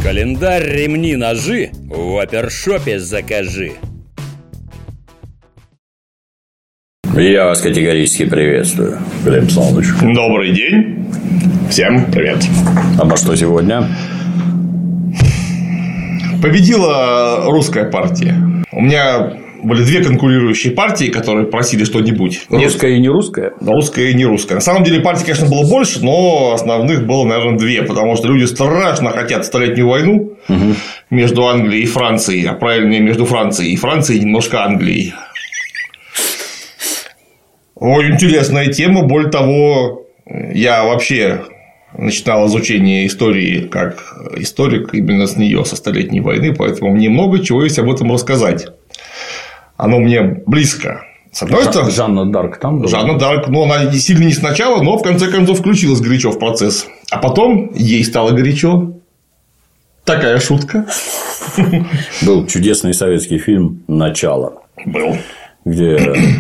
Календарь, ремни, ножи в опершопе закажи. Я вас категорически приветствую, Глеб Александрович. Добрый день. Всем привет. А по что сегодня? Победила русская партия. У меня были две конкурирующие партии, которые просили что-нибудь. Русская и не русская? Русская и не русская. На самом деле партий, конечно, было больше, но основных было, наверное, две. Потому что люди страшно хотят столетнюю войну между Англией и Францией, а правильнее между Францией и Францией, немножко Англией. Ой, интересная тема. Более того, я вообще начинал изучение истории как историк именно с нее, со Столетней войны, поэтому мне много чего есть об этом рассказать. Оно мне близко. С одной стороны, Жанна Дарк там была? Жанна Дарк, но она сильно не сначала, но в конце концов включилась горячо в процесс. А потом ей стало горячо. Такая шутка. Был чудесный советский фильм «Начало». Был. Где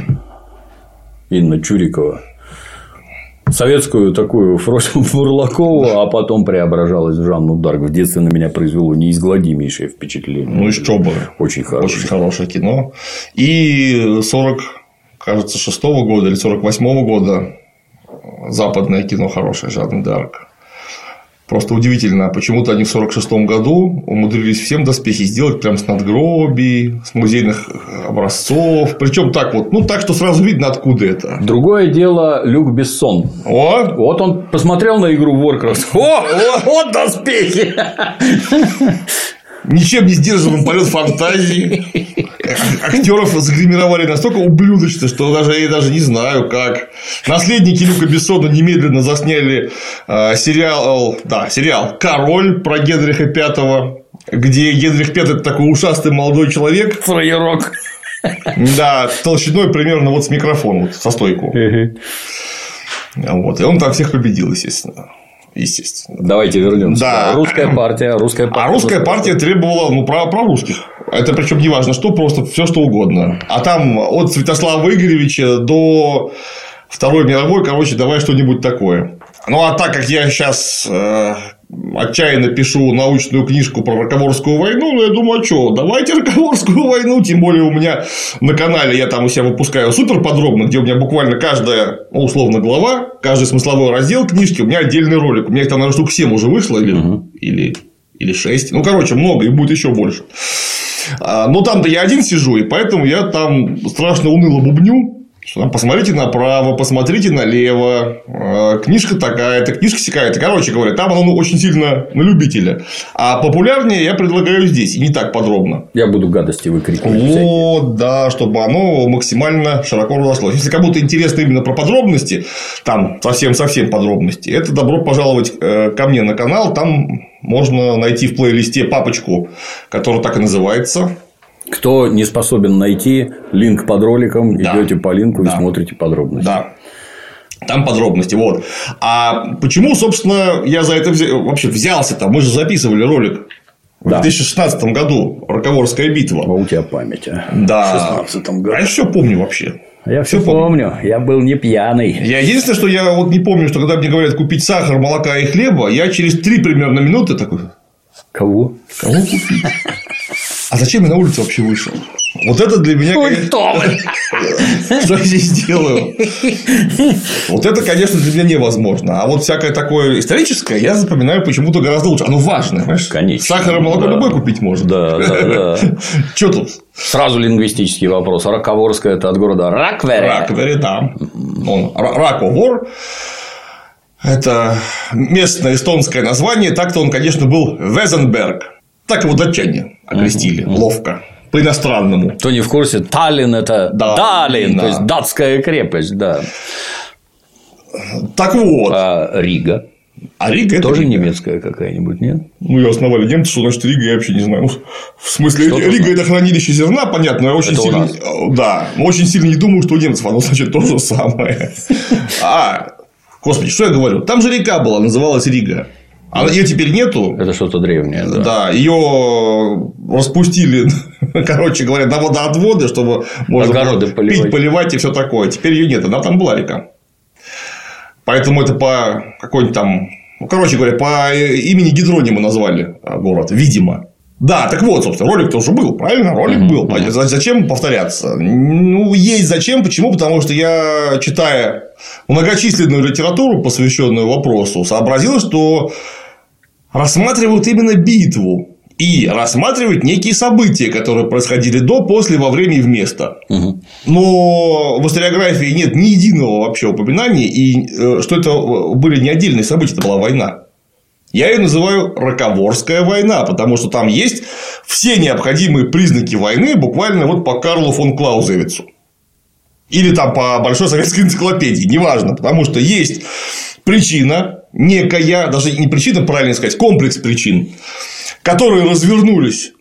Инна Чурикова советскую такую Фросину Бурлакову, а потом преображалась в Жанну Дарк. В детстве на меня произвело неизгладимейшее впечатление. Ну и что бы. Очень хорошее. Очень хорошее кино. И 46-го года или 48-го года западное кино хорошее, Жанна Дарк. Просто удивительно, почему-то они в 46-м году умудрились всем доспехи сделать прям с надгробий, с музейных образцов. Причем так вот, ну так, что сразу видно, откуда это. Другое дело Люк Бессон. Вот он посмотрел на игру Warcraft. Вот доспехи! Ничем не сдержанным полет фантазии. Актеров загримировали настолько ублюдочно, что я даже не знаю как. Наследники Люка Бессона немедленно засняли сериал «Король» про Генриха V, где Генрих V – это такой ушастый молодой человек. Фраерок. Да, толщиной примерно вот с микрофон, вот, со стойку. Вот. И он там всех победил, естественно. Давайте вернемся. Да. Русская партия. А русская партия требовала про русских. Это причем не важно что, просто все что угодно. А там от Святослава Игоревича до Второй мировой, давай что-нибудь такое. Ну а так как я сейчас отчаянно пишу научную книжку про Роковорскую войну, ну я думаю, а что, давайте Роковорскую войну, тем более у меня на канале я там у себя выпускаю супер подробно, где у меня буквально каждая, условно, глава, каждый смысловой раздел книжки, у меня отдельный ролик, у меня их там, наверное, штук 7 уже вышло, или 6, ну, короче, много, и будет еще больше. Но там-то я один сижу, и поэтому я там страшно уныло бубню. Посмотрите направо, посмотрите налево, книжка такая-то, книжка сякая-то. Короче говоря, там оно очень сильно на любителя. А популярнее я предлагаю здесь, и не так подробно. Я буду гадости выкрикивать. Вот, да, чтобы оно максимально широко разошлось. Если кому-то интересно именно про подробности, там совсем подробности, это добро пожаловать ко мне на канал. Там можно найти в плейлисте папочку, которая так и называется. Кто не способен найти линк под роликом, идете по линку и смотрите подробности. Да. Там подробности. Вот. А почему, собственно, я за это вообще взялся-то? Мы же записывали ролик в 2016 году. Роковорская битва. А у тебя память, а? Да. В 2016 году. А я все помню вообще. Я все помню. Я был не пьяный. Я единственное, что я вот не помню, что когда мне говорят купить сахар, молока и хлеба, я через 3 примерно минуты такой. Кого купить? А зачем я на улицу вообще вышел? Вот это для меня... Что я здесь делаю? Вот это, конечно, для меня невозможно. А вот всякое такое историческое я запоминаю почему-то гораздо лучше. Оно важное, понимаешь? Конечно. Сахар и молоко любой купить можно. Да. Что тут? Сразу лингвистический вопрос. Роковорская – это от города Раквере. Раквере, да. Раковор. Это местное эстонское название. Так-то он, конечно, был Везенберг. Так его датчане окрестили ловко. По-иностранному. Кто не в курсе, Таллин – это Далин, то есть датская крепость, да. Так вот. А Рига? А Рига – это тоже немецкая какая-нибудь, нет? Ну, ее основали немцы, что значит Рига, я вообще не знаю. В смысле, Рига – это хранилище зерна, понятно, я очень сильно. Да, но очень сильно не думаю, что у немцев оно значит то же самое. Господи, что я говорю? Там же река была, называлась Рига. А ее теперь нету. Это что-то древнее, да. Да, ее распустили, короче говоря, на водоотводы, чтобы можно было пить, поливать и все такое. Теперь ее нет, она там была река. Поэтому это по какой-нибудь там Ну, короче говоря, по имени Гедронима назвали город, видимо. Да, так вот, собственно, ролик-то уже был, правильно? Ролик был. Зачем повторяться? Ну, есть зачем. Почему? Потому что я, читая многочисленную литературу, посвященную вопросу, сообразил, что рассматривают именно битву. И рассматривают некие события, которые происходили до, после, во время и вместо. Но в историографии нет ни единого вообще упоминания, и что это были не отдельные события, это была война. Я ее называю Роковорская война, потому что там есть все необходимые признаки войны буквально вот по Карлу фон Клаузевицу. Или там по Большой советской энциклопедии, неважно, потому что есть причина некая, даже не причина, правильно сказать, комплекс причин, которые развернулись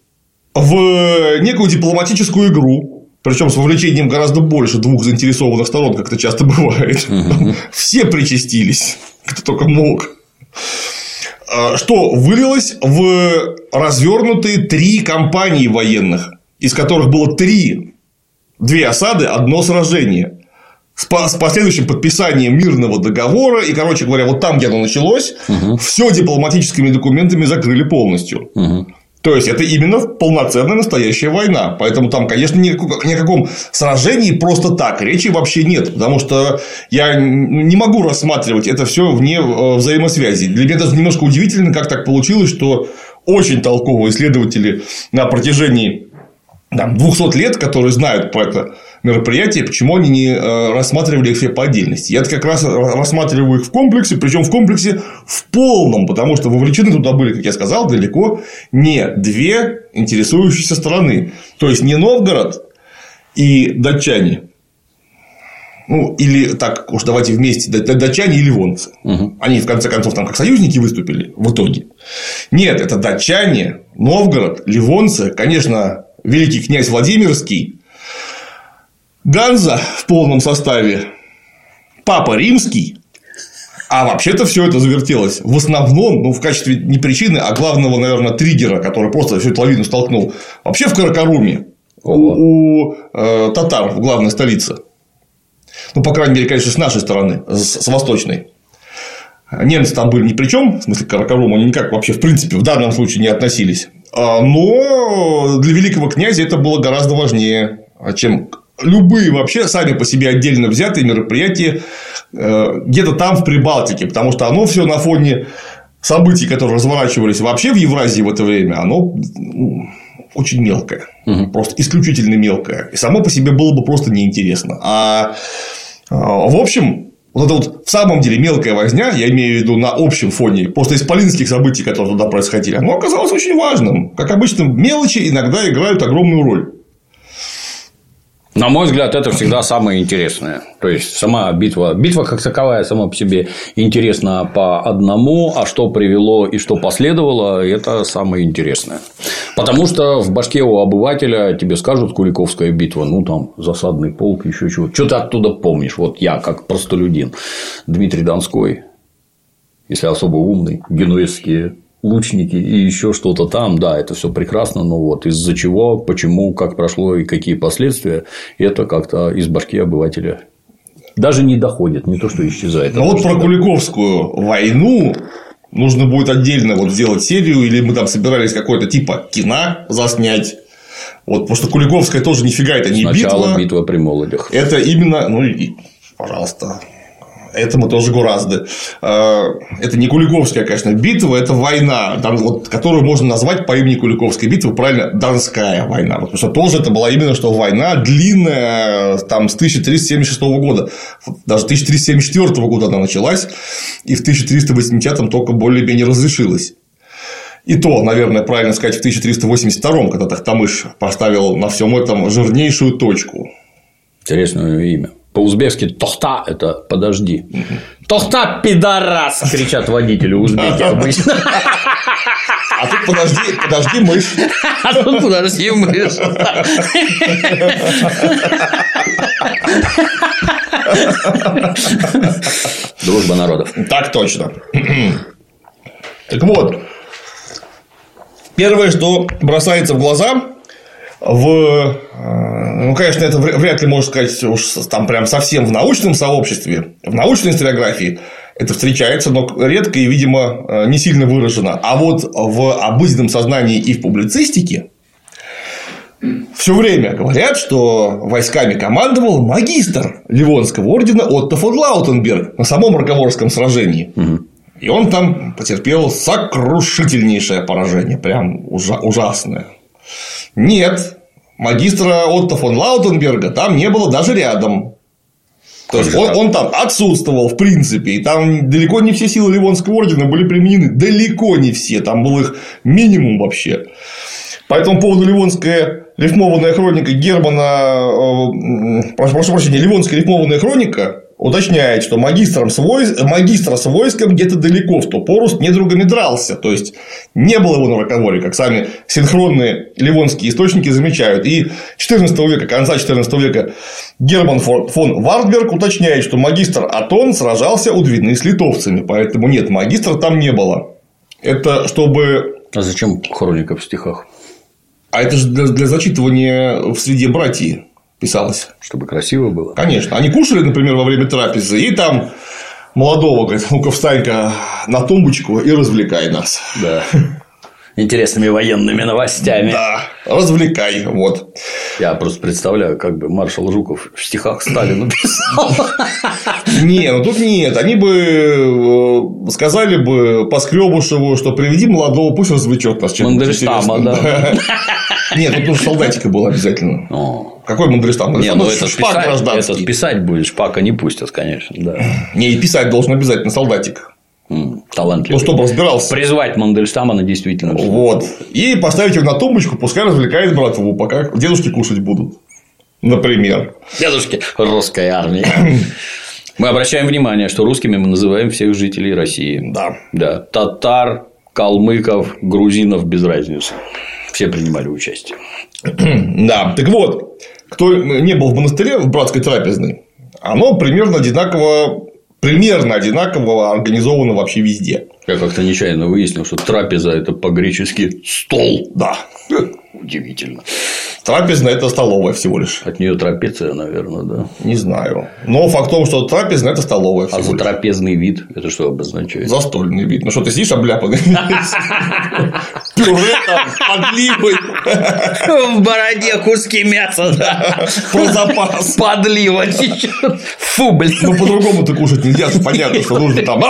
в некую дипломатическую игру, причем с вовлечением гораздо больше двух заинтересованных сторон, как это часто бывает. Все причастились, кто только мог. Что вылилось в развернутые 3 кампании военных, из которых было 2 осады, 1 сражение. С последующим подписанием мирного договора. И, короче говоря, вот там, где оно началось, все дипломатическими документами закрыли полностью. То есть, это именно полноценная настоящая война. Поэтому там, конечно, ни о каком сражении просто так речи вообще нет. Потому что я не могу рассматривать это все вне взаимосвязи. Для меня даже немножко удивительно, как так получилось, что очень толковые исследователи на протяжении 200 лет, которые знают про это мероприятие, почему они не рассматривали их все по отдельности. Я как раз рассматриваю их в комплексе, причем в комплексе в полном, потому что вовлечены туда были, как я сказал, далеко не 2 интересующиеся стороны. То есть, не Новгород и датчане. Ну, или так уж давайте вместе, датчане и ливонцы. Они, в конце концов, там как союзники выступили в итоге. Нет, это датчане, Новгород, ливонцы, конечно, великий князь Владимирский, Ганза в полном составе, Папа Римский, а вообще-то все это завертелось в основном, ну, в качестве не причины, а главного, наверное, триггера, который просто всю эту лавину столкнул, вообще в Каракаруме у татар в главной столице. Ну, по крайней мере, конечно, с нашей стороны, с восточной. Немцы там были ни при чем, в смысле, к Каракаруму они никак вообще, в принципе, в данном случае не относились. Но для великого князя это было гораздо важнее, чем любые вообще сами по себе отдельно взятые мероприятия где-то там в Прибалтике, потому что оно все на фоне событий, которые разворачивались вообще в Евразии в это время, оно очень мелкое, просто исключительно мелкое, и само по себе было бы просто неинтересно. А в общем, вот это вот в самом деле мелкая возня, я имею в виду на общем фоне просто исполинских событий, которые туда происходили, оно оказалось очень важным. Как обычно, мелочи иногда играют огромную роль. На мой взгляд, это всегда самое интересное. То есть, сама битва как таковая сама по себе интересна по одному, а что привело и что последовало, это самое интересное. Потому что в башке у обывателя тебе скажут Куликовская битва, ну там засадный полк, еще чего. Что ты оттуда помнишь? Вот я, как простолюдин, Дмитрий Донской, если особо умный, генуэзские лучники и еще что-то там, да, это все прекрасно, но вот из-за чего, почему, как прошло и какие последствия, это как-то из башки обывателя даже не доходит, не то что исчезает. Но вот про Куликовскую войну нужно будет отдельно вот сделать серию, или мы там собирались какое-то типа кино заснять. Вот, потому что Куликовская тоже нифига это не битва. Сначала битва при Молодях. Это именно, ну и пожалуйста. Это мы тоже гораздо. Это не Куликовская, конечно, битва, это война, вот, которую можно назвать по имени Куликовской битвы, правильно, Донская война. Потому что тоже это была именно что война длинная, там, с 1376 года. Даже 1374 года она началась, и в 1380 только более-менее разрешилась. И то, наверное, правильно сказать, в 1382, когда Тохтамыш поставил на всем этом жирнейшую точку. Интересное имя. По-узбекски «тохта» – это «подожди». «Тохта, пидорас!» – кричат водители узбеки обычно. А тут подожди, мышь. А тут подожди, мышь. Дружба народов. Так точно. Так вот, первое, что бросается в глаза, ну, конечно, это вряд ли можно сказать уж там прям совсем в научном сообществе, в научной историографии, Это встречается, но редко и, видимо, не сильно выражено. А вот в обыденном сознании и в публицистике все время говорят, что войсками командовал магистр Ливонского ордена Отто фон Лаутенберг на самом Роковорском сражении. И он там потерпел сокрушительнейшее поражение, прям ужасное. Нет, магистра Отто фон Лаутенберга там не было даже рядом. То есть он там отсутствовал в принципе, и там далеко не все силы Ливонского ордена были применены, далеко не все, там был их минимум вообще. По этому поводу Ливонская рифмованная хроника прошу прощения, Ливонская рифмованная хроника уточняет, что магистра с войском где-то далеко в ту пору с недругами дрался. То есть не было его на Роковоре, как сами синхронные ливонские источники замечают. И конца XIV века Герман фон Вартберг уточняет, что магистр Атон сражался у Двины с литовцами. Поэтому нет, магистра там не было. Это чтобы. А зачем хроника в стихах? А это же для зачитывания в среде братьев писалось. Чтобы красиво было. Конечно. Они кушали, например, во время трапезы, и там молодого говорит: ну-ка, встань-ка на тумбочку и развлекай нас. Да. Интересными военными новостями. Да, развлекай. Вот. Я просто представляю, как бы маршал Жуков в стихах Сталину писал. Не, ну тут нет. Они бы сказали бы Поскребушеву, что приведи молодого, пусть развлечет нас чем-то. Мандельштама, да. Нет, тут тоже солдатика был обязательно. Какой Мандельштам? Не, ну этот писать будет, шпака не пустят, конечно. Да. Не, и писать должен обязательно солдатик. Талантливый. Ну, чтобы разбирался. Призвать Мандельштама на действительность. Вот. И поставить его на тумбочку, пускай развлекает братву, пока дедушки кушать будут. Например. Дедушки русской армии. Мы обращаем внимание, что русскими мы называем всех жителей России. Да. Да. Татар, калмыков, грузинов без разницы. Все принимали участие. Да. Так вот, кто не был в монастыре, в братской трапезной, оно примерно одинаково организовано вообще везде. Я как-то нечаянно выяснил, что трапеза – это по-гречески стол. Да. Удивительно. Трапезная – это столовая всего лишь. От нее трапеция, наверное, да. Не знаю. Но факт в том, что трапезная – это столовая всего лишь. А за трапезный вид – это что обозначает? Застольный вид. Ну что, ты сидишь обляпанный? Пюре там, подливой. В бороде куски мяса, да. Про запас. Подлива течет. Фу, блин. Ну, по-другому-то кушать нельзя, понятно, что нужно там.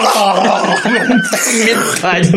Метать.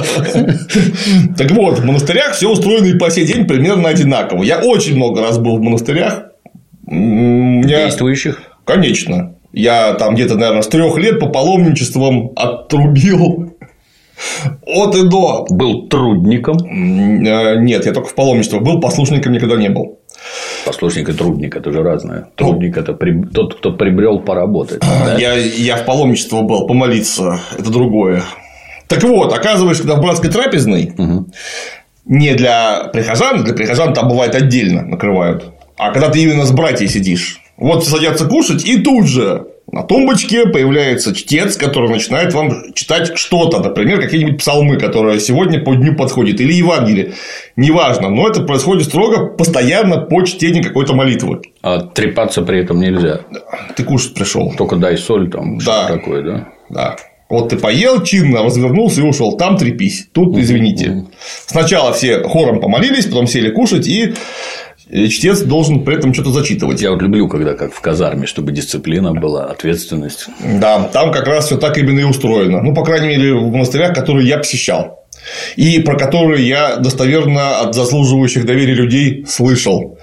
Так вот, в монастырях все устроено и по сей день примерно одинаково. Я очень много раз был в монастырях. Действующих? Конечно. Я там где-то, наверное, с 3 лет по паломничествам отрубил от и до. Был трудником? Нет, я только в паломничествах был, послушником никогда не был. Послушник и трудник – это же разное. Трудник – это тот, кто прибрел поработать. Да? Я в паломничество был, помолиться – это другое. Так вот, оказывается, когда в братской трапезной не для прихожан там бывает отдельно накрывают, а когда ты именно с братьями сидишь, вот садятся кушать, и тут же на тумбочке появляется чтец, который начинает вам читать что-то, например, какие-нибудь псалмы, которые сегодня по дню подходят, или Евангелие, неважно, но это происходит строго, постоянно по чтению какой-то молитвы. А трепаться при этом нельзя. Ты кушать пришел. Только дай соль там, что такое, да? Да. Вот ты поел чинно, развернулся и ушел. Там трепись. Тут, извините. Сначала все хором помолились, потом сели кушать, и чтец должен при этом что-то зачитывать. Я вот люблю, когда как в казарме, чтобы дисциплина была, ответственность. Да, там как раз все так именно и устроено. Ну, по крайней мере, в монастырях, которые я посещал. И про которые я достоверно от заслуживающих доверия людей слышал.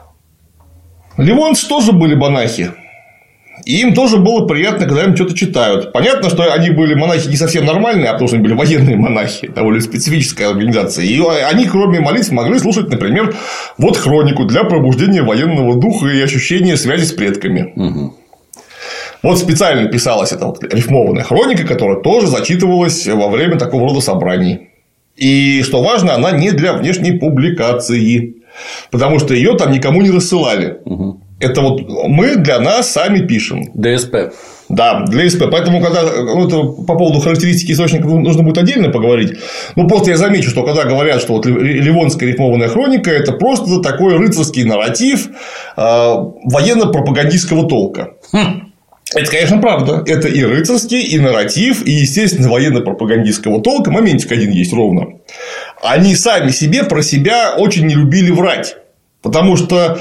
Ливонцы тоже были монахи. И им тоже было приятно, когда им что-то читают. Понятно, что они были монахи не совсем нормальные, а потому что они были военные монахи, довольно специфическая организация. И они, кроме молитв, могли слушать, например, вот хронику для пробуждения военного духа и ощущения связи с предками. Угу. Вот специально писалась эта вот рифмованная хроника, которая тоже зачитывалась во время такого рода собраний. И, что важно, она не для внешней публикации, потому что ее там никому не рассылали. Угу. Это вот мы для нас сами пишем. ДСП. Да, для СП. Поэтому, когда по поводу характеристики источников нужно будет отдельно поговорить. Ну, просто я замечу, что когда говорят, что вот Ливонская рифмованная хроника – это просто такой рыцарский нарратив военно-пропагандистского толка. Это, конечно, правда. Это и рыцарский, и нарратив, и, естественно, военно-пропагандистского толка. Моментик один есть ровно. Они сами себе про себя очень не любили врать. Потому что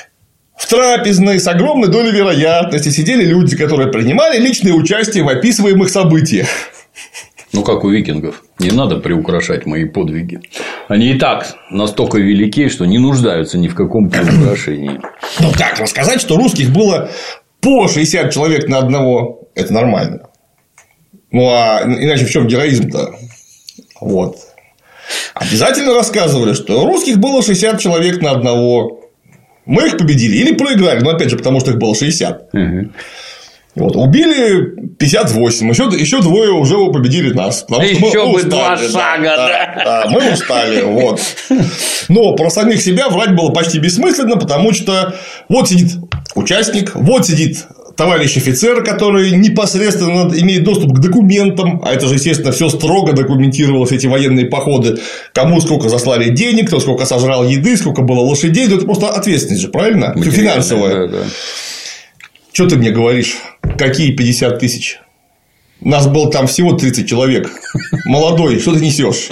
в трапезной с огромной долей вероятности сидели люди, которые принимали личное участие в описываемых событиях. Ну, как у викингов. Не надо приукрашать мои подвиги. Они и так настолько велики, что не нуждаются ни в каком приукрашении. Ну, как рассказать, что русских было по 60 человек на одного? Это нормально. Ну, а иначе в чем героизм-то? Вот. Обязательно рассказывали, что русских было 60 человек на одного. Мы их победили или проиграли. Но, опять же, потому что их было 60. Вот, убили 58, еще двое уже победили нас. Еще бы 2 шага, да. Мы устали. Вот. Но про самих себя врать было почти бессмысленно, потому что вот сидит участник, вот сидит товарищ офицер, который непосредственно имеет доступ к документам, а это же, естественно, все строго документировалось, эти военные походы, кому сколько заслали денег, кто сколько сожрал еды, сколько было лошадей, это просто ответственность же, правильно? Финансовая. Да. Что ты мне говоришь? Какие 50 тысяч? Нас было там всего 30 человек. Молодой, что ты несешь?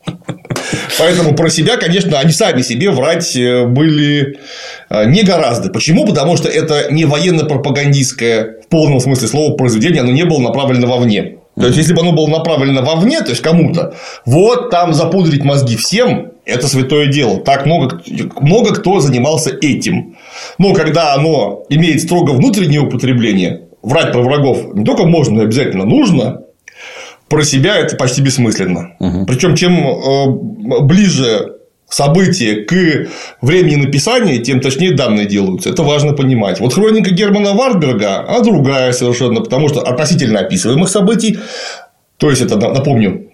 Поэтому про себя, конечно, они сами себе врать были не гораздо. Почему? Потому что это не военно-пропагандистское в полном смысле слова произведение, оно не было направлено вовне. То есть, если бы оно было направлено вовне, то есть кому-то, вот там запудрить мозги всем, это святое дело. Так много кто занимался этим. Но когда оно имеет строго внутреннее употребление, врать про врагов не только можно, но и обязательно нужно. Про себя это почти бессмысленно. Причем, чем ближе события к времени написания, тем точнее данные делаются. Это важно понимать. Вот хроника Германа Варсберга, она другая совершенно, потому что относительно описываемых событий, то есть это, напомню,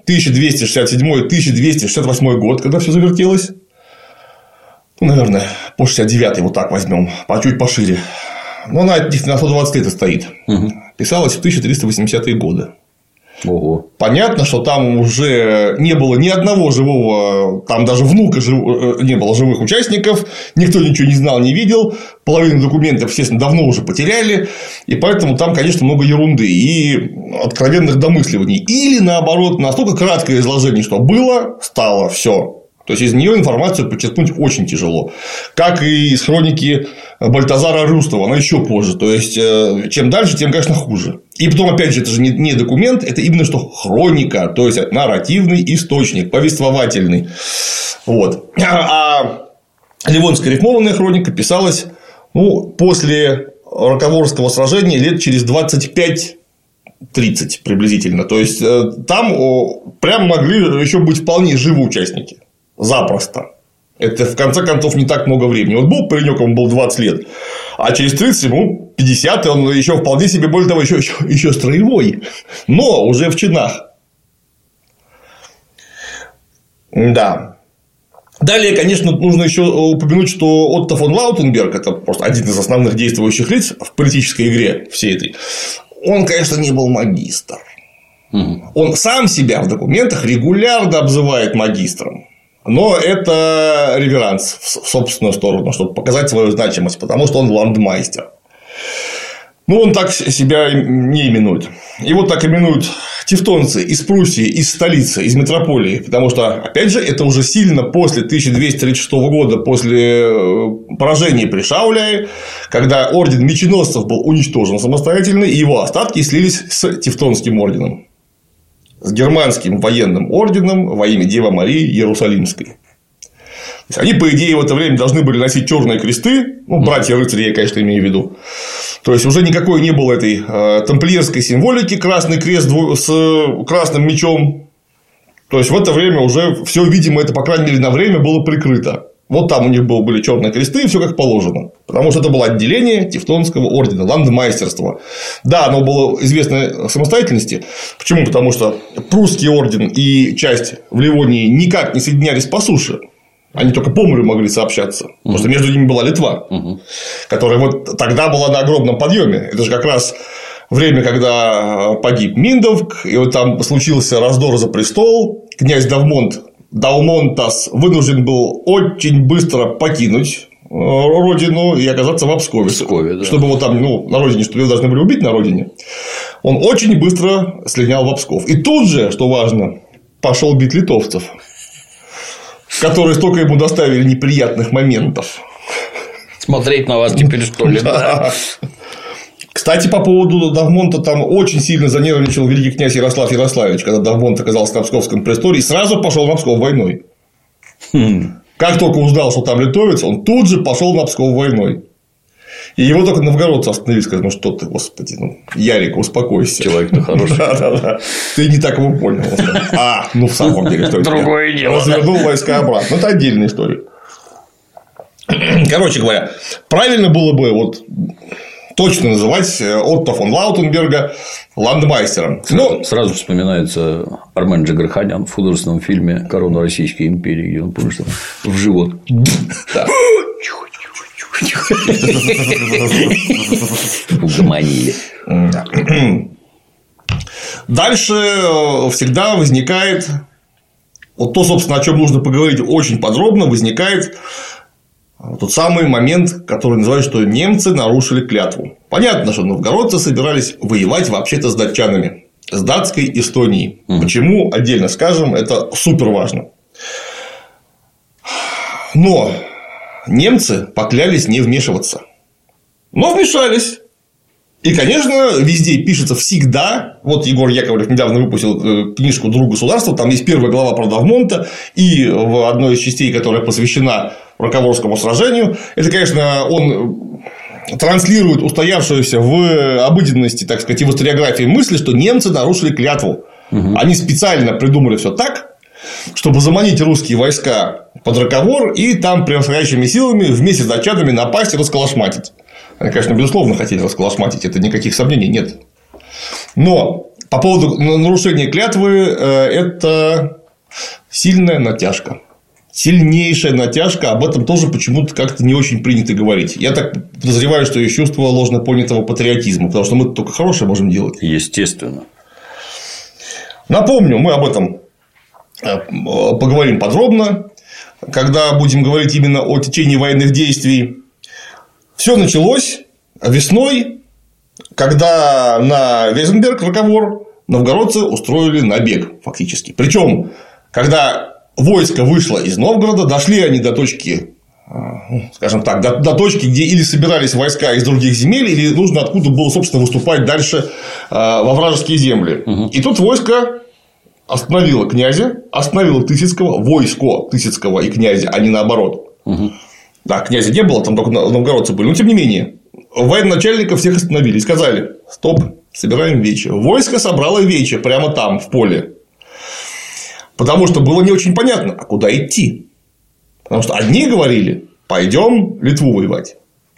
1267-1268 год, когда все завертелось. Ну, наверное, по 69-й вот так возьмем, чуть пошире. Но она на 120 лет стоит. Писалась в 1380-е годы. Ого. Понятно, что там уже не было ни одного живого, там даже внука не было живых участников, никто ничего не знал, не видел, половину документов, естественно, давно уже потеряли, и поэтому там, конечно, много ерунды и откровенных домысливаний. Или, наоборот, настолько краткое изложение, что было, стало, все. То есть, из нее информацию подчеркнуть очень тяжело. Как и из хроники Бальтазара Рюстова, она еще позже. То есть, чем дальше, тем, конечно, хуже. И потом, опять же, это же не документ, это именно что хроника, то есть нарративный источник, повествовательный. Вот. А Ливонская рифмованная хроника писалась после Роковорского сражения лет через 25-30 приблизительно. То есть, там прям могли еще быть вполне живы участники. Запросто. Это, в конце концов, не так много времени. Вот был паренек, ему было 20 лет, а через 30 ему 50, и он еще вполне себе, более того, еще строевой, но уже в чинах. Да. Далее, конечно, нужно еще упомянуть, что Отто фон Лаутенберг, это просто один из основных действующих лиц в политической игре всей этой, он, конечно, не был магистр. Он сам себя в документах регулярно обзывает магистром. Но это реверанс в собственную сторону, чтобы показать свою значимость, потому что он ландмайстер. Он так себя не именует. Его так именуют тевтонцы из Пруссии, из столицы, из метрополии. Потому что, опять же, это уже сильно после 1236 года, после поражения при Шауляе, когда орден меченосцев был уничтожен самостоятельно, и его остатки слились с Тевтонским орденом. С германским военным орденом во имя Девы Марии Иерусалимской. То есть, они, по идее, в это время должны были носить черные кресты. Братья-рыцари, я, конечно, имею в виду. То есть, уже никакой не было этой тамплиерской символики, красный крест с красным мечом. То есть, в это время уже все, видимо, это, по крайней мере, на время было прикрыто. Вот там у них были черные кресты, и все как положено. Потому что это было отделение Тевтонского ордена, ландмайстерство. Да, оно было известно самостоятельности. Почему? Потому что прусский орден и часть в Ливонии никак не соединялись по суше. Они только по морю могли сообщаться. Потому что между ними была Литва, которая вот тогда была на огромном подъеме. Это же как раз время, когда погиб Миндовк, и вот там случился раздор за престол. Князь Далмонтас вынужден был очень быстро покинуть родину и оказаться в Пскове. Да. Чтобы его там, на родине, что его должны были убить на родине. Он очень быстро слинял в Псков. И тут же, что важно, пошел бить литовцев, которые столько ему доставили неприятных моментов. Смотреть на вас теперь, что ли? Да. Кстати, по поводу Давмонта, там очень сильно занервничал великий князь Ярослав Ярославич, когда Давмонт оказался на Псковском престоле и сразу пошел на Псков войной. Как только узнал, что там литовец, он тут же пошел на Псков войной. И его только новгородцы остановили, сказали: ну что ты, господи, Ярик, успокойся. Человек-то хороший. Да. Ты не так его понял. В самом деле, что это? Другое дело. Развернул войска обратно. Это отдельная история. Короче говоря, правильно было бы точно называть Отто фон Лаутенберга ландмайстером. Сразу вспоминается Армен Джигарханян в художественном фильме «Корона Российской империи», где он, помнишь, в живот. Угомонили. Дальше всегда возникает то, собственно, о чем нужно поговорить очень подробно, возникает тот самый момент, который называют, что немцы нарушили клятву. Понятно, что новгородцы собирались воевать вообще-то с датчанами, с датской Эстонией. Почему? Отдельно скажем, это супер важно. Но немцы поклялись не вмешиваться. Но вмешались. И, конечно, везде пишется всегда. Вот Егор Яковлев недавно выпустил книжку «Друг государства». Там есть первая глава про Давмонта. И в одной из частей, которая посвящена Роковорскому сражению, это, конечно, он транслирует устоявшуюся в обыденности, так сказать, и в историографии мысли, что немцы нарушили клятву. Они специально придумали все так, чтобы заманить русские войска под Роковор и там превосходящими силами вместе с датчанами напасть и расколошматить. Они, конечно, безусловно, хотели расколошматить, это никаких сомнений нет. Но по поводу нарушения клятвы это сильная натяжка. Сильнейшая натяжка, об этом тоже почему-то как-то не очень принято говорить. Я так подозреваю, что есть чувство ложно понятого патриотизма, потому что мы только хорошее можем делать. Естественно. Напомню, мы об этом поговорим подробно, когда будем говорить именно о течении военных действий. Все началось весной, когда на Везенберг, Роковор, новгородцы устроили набег фактически. Причем, когда войско вышло из Новгорода, дошли они до точки, скажем так, до точки, где или собирались войска из других земель, или нужно откуда было, собственно, выступать дальше во вражеские земли. И тут войско остановило князя, остановило Тысяцкого, войско Тысяцкого и князя, а не наоборот. Да, князя не было, там только новгородцы были. Но, тем не менее, военачальников всех остановили и сказали: стоп, собираем вече. Войско собрало вече прямо там, в поле. Потому что было не очень понятно, а куда идти. Потому что одни говорили: пойдем Литву воевать.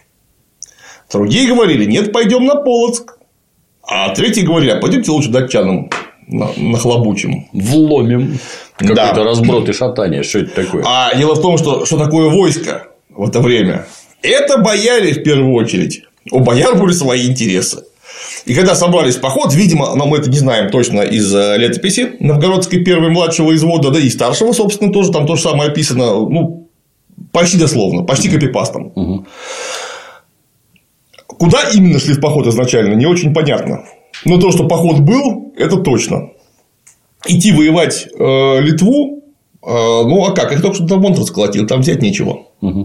Другие говорили: нет, пойдем на Полоцк. А третьи говорили: а пойдемте лучше датчанам нахлобучим. Вломим. Какой-то разброд и шатание. Что это такое? А дело в том, что такое войско в это время? Это бояре в первую очередь. У бояр были свои интересы. И когда собрались в поход, видимо, но мы это не знаем точно из летописи новгородской первой младшего извода, да и старшего, собственно, тоже там то же самое описано, почти дословно, почти копипастом. Куда именно шли в поход изначально, не очень понятно. Но то, что поход был, это точно. Идти воевать Литву, а как? Их только что Давмонт расколотил, там взять нечего.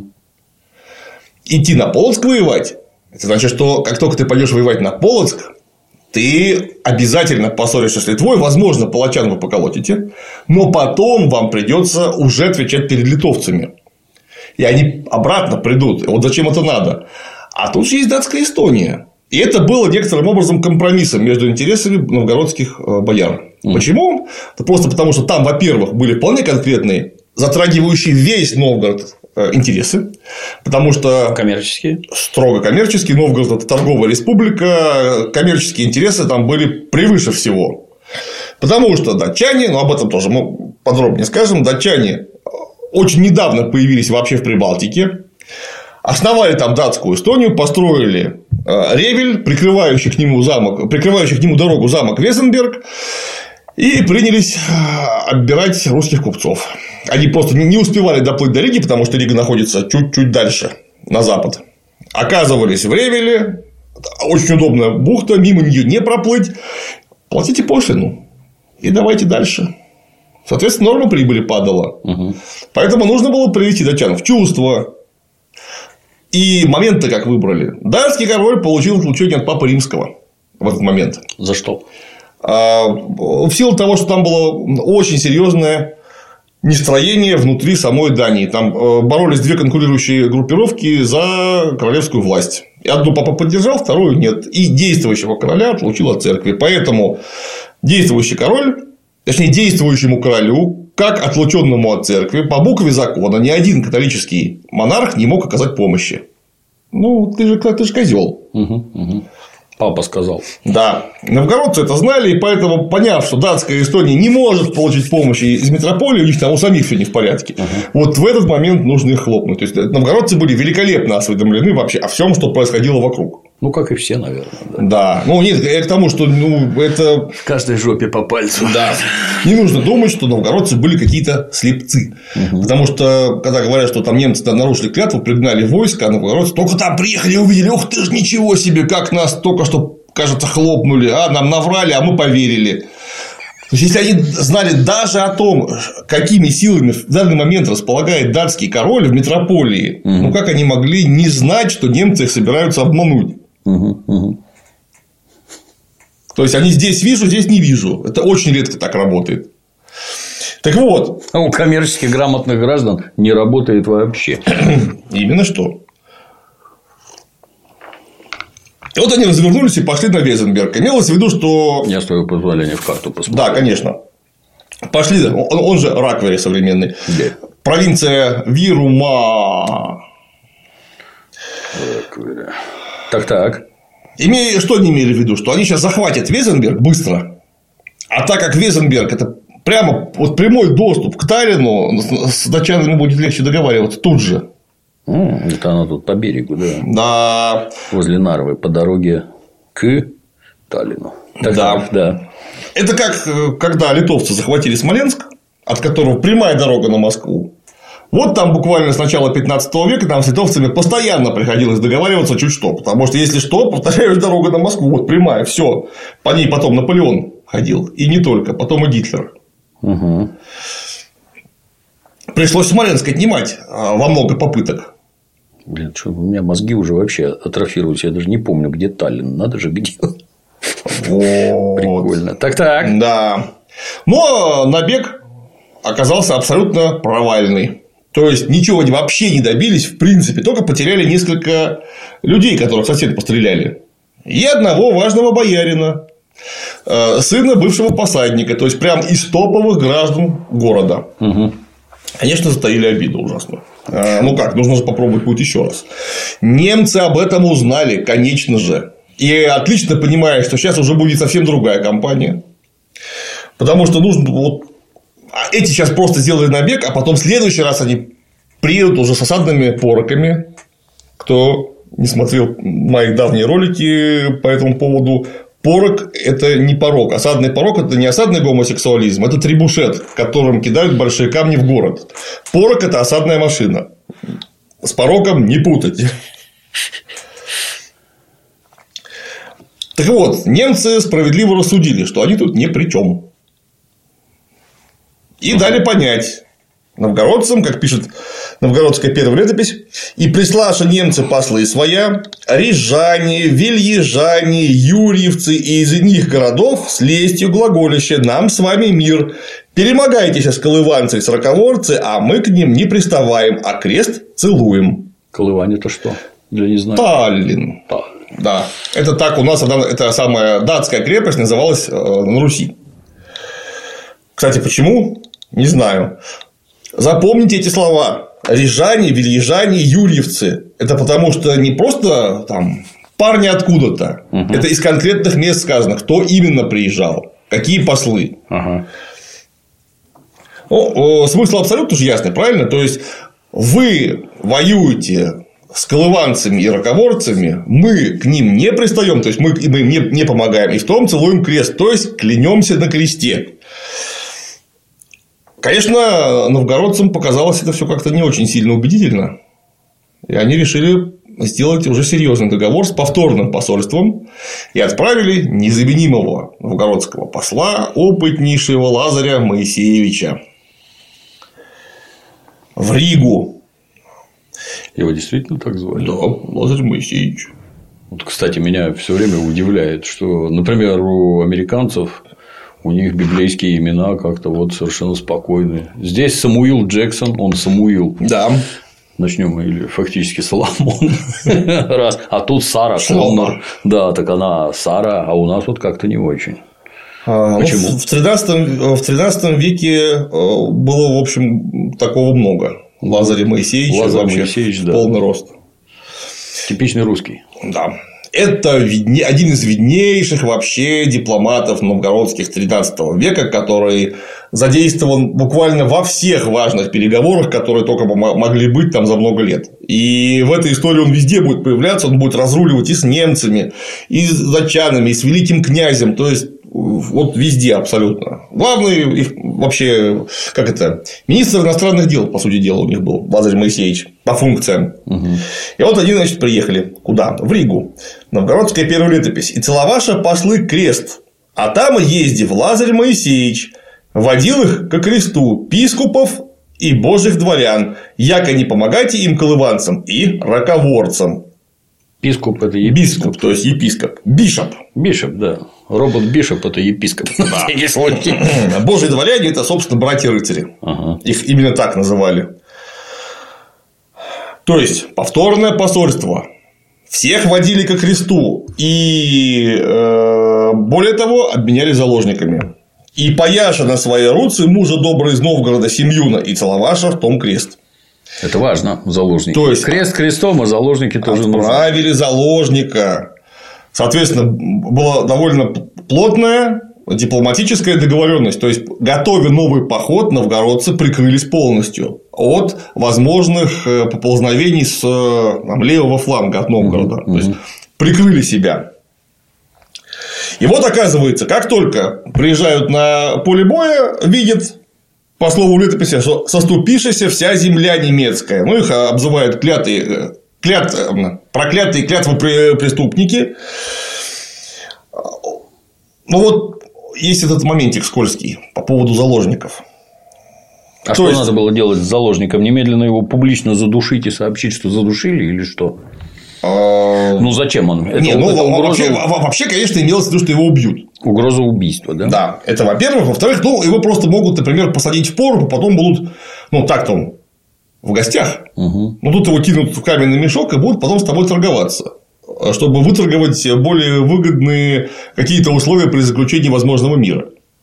Идти на Полоцк воевать, это значит, что как только ты пойдешь воевать на Полоцк, ты обязательно поссоришься с Литвой, возможно, палачан вы поколотите, но потом вам придется уже отвечать перед литовцами. И они обратно придут. Вот зачем это надо? А тут же есть датская Эстония. И это было некоторым образом компромиссом между интересами новгородских бояр. Почему? Да просто потому, что там, во-первых, были вполне конкретные, затрагивающие весь Новгород интересы, потому что коммерческие, строго коммерческие, Новгород – это торговая республика, коммерческие интересы там были превыше всего. Потому что датчане, об этом тоже мы подробнее скажем, датчане очень недавно появились вообще в Прибалтике, основали там датскую Эстонию, построили Ревель, прикрывающий к нему дорогу замок Везенберг, и принялись отбирать русских купцов. Они просто не успевали доплыть до Риги, потому что Рига находится чуть-чуть дальше на запад, оказывались в Ревеле, очень удобная бухта, мимо нее не проплыть, платите пошлину и давайте дальше. Соответственно, норма прибыли падала. Поэтому нужно было привести датчан в чувство. И моменты как выбрали. Датский король получил отлучение от Папы Римского в этот момент. За что? В силу того, что там было очень серьезное нестроение внутри самой Дании. Там боролись две конкурирующие группировки за королевскую власть. И одну папа поддержал, вторую нет. И действующего короля отлучил от церкви. Поэтому действующий король, точнее, действующему королю, как отлученному от церкви, по букве закона ни один католический монарх не мог оказать помощи. Ну, ты же козел. Папа сказал. Да. Новгородцы это знали, и поэтому, поняв, что датская Эстония не может получить помощи из метрополии, у них там у самих все не в порядке. Вот в этот момент нужно их хлопнуть. То есть новгородцы были великолепно осведомлены вообще о всем, что происходило вокруг. Ну, как и все, наверное. Да. Ну, нет, я к тому, что это. В каждой жопе по пальцу. Да. Не нужно думать, что новгородцы были какие-то слепцы. Потому что, когда говорят, что там немцы нарушили клятву, пригнали войско, а новгородцы только там приехали и увидели, ух ты ж, ничего себе, как нас только что, кажется, хлопнули, нам наврали, а мы поверили. То есть, если они знали даже о том, какими силами в данный момент располагает датский король в метрополии, ну как они могли не знать, что немцы их собираются обмануть? То есть, они здесь вижу, здесь не вижу. Это очень редко так работает. Так вот. А у коммерчески грамотных граждан не работает вообще. Именно что. И вот они развернулись и пошли на Везенберг. Имелось в виду, что. Я, с твоего позволения, в карту посмотрю. Да, конечно. Пошли, он же Раквери современный. Да. Провинция Вирума. Раквери. Так. Что они имели в виду? Что они сейчас захватят Везенберг быстро. А так как Везенберг это прямо вот прямой доступ к Таллину, с датчанами будет легче договариваться тут же. Это она тут по берегу, да. Да. Возле Нарвы, по дороге к Таллину. Да. Это как когда литовцы захватили Смоленск, от которого прямая дорога на Москву. Вот там буквально с начала 15 века там с литовцами постоянно приходилось договариваться чуть что. Потому что, если что, повторяешь, дорога на Москву. Вот прямая, все. По ней потом Наполеон ходил. И не только, потом и Гитлер. Пришлось Смоленск отнимать во много попыток. Блин, что у меня мозги уже вообще атрофируются. Я даже не помню, где Таллин. Надо же, где. Прикольно. Так. Да. Но набег оказался абсолютно провальный. То есть, ничего они вообще не добились, в принципе, только потеряли несколько людей, которых совсем постреляли. И одного важного боярина, сына бывшего посадника, то есть, прям из топовых граждан города. Конечно, затаили обиду ужасно. Ну как, нужно же попробовать будет еще раз. Немцы об этом узнали, конечно же. И отлично понимая, что сейчас уже будет совсем другая кампания. Потому что нужно вот. Эти сейчас просто сделали набег, а потом в следующий раз они приедут уже с осадными пороками. Кто не смотрел мои давние ролики по этому поводу, порок – это не порок. Осадный порок – это не осадный гомосексуализм, это требушет, которым кидают большие камни в город. Порок – это осадная машина. С пороком не путать. Так вот, немцы справедливо рассудили, что они тут ни при чем. И дали понять новгородцам, как пишет новгородская первая летопись, и прислаша немцы послы своя, рижане, вельежане, юрьевцы и из иных городов с лестью глаголище: нам с вами мир, перемогайтесь, сколыванцы и сороковорцы, а мы к ним не приставаем, а крест целуем. Колывань – это что? Я не знаю. Таллин. Да. Это так у нас эта самая датская крепость называлась на Руси. Кстати, почему? Не знаю. Запомните эти слова. Рижане, вельежане, юрьевцы. Это потому, что не просто там парни откуда-то. Это из конкретных мест сказано, кто именно приезжал, какие послы. Смысл абсолютно же ясный, правильно? То есть, вы воюете с колыванцами и раковорцами, мы к ним не пристаем, то есть, мы им не помогаем, и в том целуем крест, то есть, клянемся на кресте. Конечно, новгородцам показалось это все как-то не очень сильно убедительно. И они решили сделать уже серьезный договор с повторным посольством и отправили незаменимого новгородского посла, опытнейшего Лазаря Моисеевича в Ригу. Его действительно так звали? Да, Лазарь Моисеевич. Вот, кстати, меня все время удивляет, что, например, у американцев у них библейские имена как-то вот совершенно спокойные. Здесь Самуил Джексон, он Самуил. Да. Начнем или фактически Соломон. Раз. А тут Сара Коннор. Да, так она Сара, а у нас вот как-то не очень. Почему? В 13 веке было, в общем, такого много. Лазарь Моисеевич. Лазарь Моисеевич, да. Полный рост. Типичный русский. Да. Это один из виднейших вообще дипломатов новгородских 13 века, который задействован буквально во всех важных переговорах, которые только могли быть там за много лет. И в этой истории он везде будет появляться, он будет разруливать и с немцами, и с датчанами, и с великим князем. То есть, вот везде абсолютно. Главный их вообще, министр иностранных дел, по сути дела, у них был Лазарь Моисеевич по функциям. Угу. И вот они, значит, приехали куда? В Ригу. Новгородская первая летопись. И целоваша послы крест. А там ездив Лазарь Моисеевич водил их ко кресту пискупов и божьих дворян, яко не помогайте им колыванцам и раковорцам. Бискуп – это епископ. Бискуп, то есть епископ. Бишоп. Бишоп, да. Робот Бишоп – это епископ. Божьи дворяне – это, собственно, братья-рыцари. Ага. Их именно так называли. То есть, повторное посольство. Всех водили ко кресту. И, более того, обменяли заложниками. И паяша на своей руце мужа доброго из Новгорода Семьюна и целоваша в том крест. Это важно, заложники. То есть, крест крестом, а заложники тоже нужны. Отправили заложника. Соответственно, была довольно плотная дипломатическая договоренность. То есть, готовя новый поход, новгородцы прикрылись полностью от возможных поползновений с левого фланга от Новгорода. То есть, прикрыли себя. И вот оказывается, как только приезжают на поле боя, видят по слову летописи, что соступившаяся вся земля немецкая. Ну, их обзывают проклятые клятвы преступники. Ну, вот есть этот моментик скользкий по поводу заложников. А что надо было делать с заложником? Немедленно его публично задушить и сообщить, что задушили, или что? Ну, зачем он? Вообще, конечно, имелось в виду, что его убьют. Угроза убийства, да? Да, это во-первых. Во-вторых, его просто могут, например, посадить в поруб, а потом будут, так-то в гостях. Угу. Ну, тут его кинут в каменный мешок и будут потом с тобой торговаться, чтобы выторговать более выгодные какие-то условия при заключении возможного мира.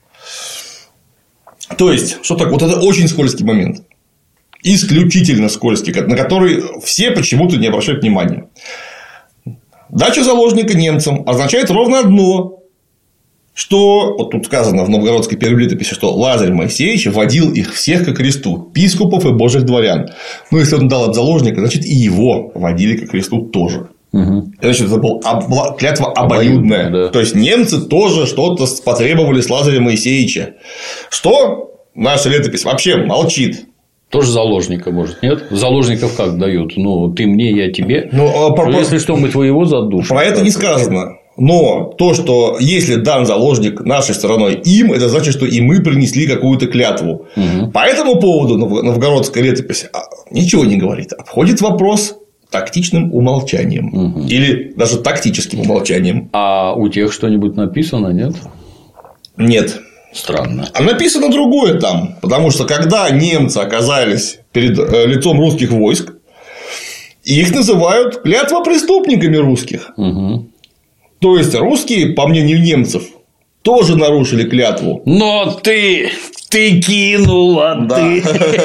То есть, что так? Вот это очень скользкий момент. Исключительно скользкий, на который все почему-то не обращают внимания. Дача заложника немцам означает ровно одно, что вот тут сказано в новгородской первой летописи, что Лазарь Моисеевич водил их всех ко кресту, пискупов и божьих дворян. Ну, если он дал от заложника, значит, и его водили ко кресту тоже. Угу. Значит, это была клятва обоюдная. Да. То есть, немцы тоже что-то потребовали с Лазаря Моисеевича. Что наша летопись вообще молчит. Тоже заложника, может, нет? Заложников как дают? Ну, ты мне, я тебе. Если что, мы твоего задушим. Про это не сказано. Но то, что если дан заложник нашей стороной им, это значит, что и мы принесли какую-то клятву. Угу. По этому поводу новгородская летопись ничего не говорит. Обходит вопрос тактичным умолчанием. Угу. Или даже тактическим умолчанием. А у тех что-нибудь написано, нет? Нет. Странно. А написано другое там. Потому что когда немцы оказались перед лицом русских войск, их называют клятвопреступниками русских. Угу. То есть, русские, по мнению немцев, тоже нарушили клятву. Но ты кинула, да. Ты.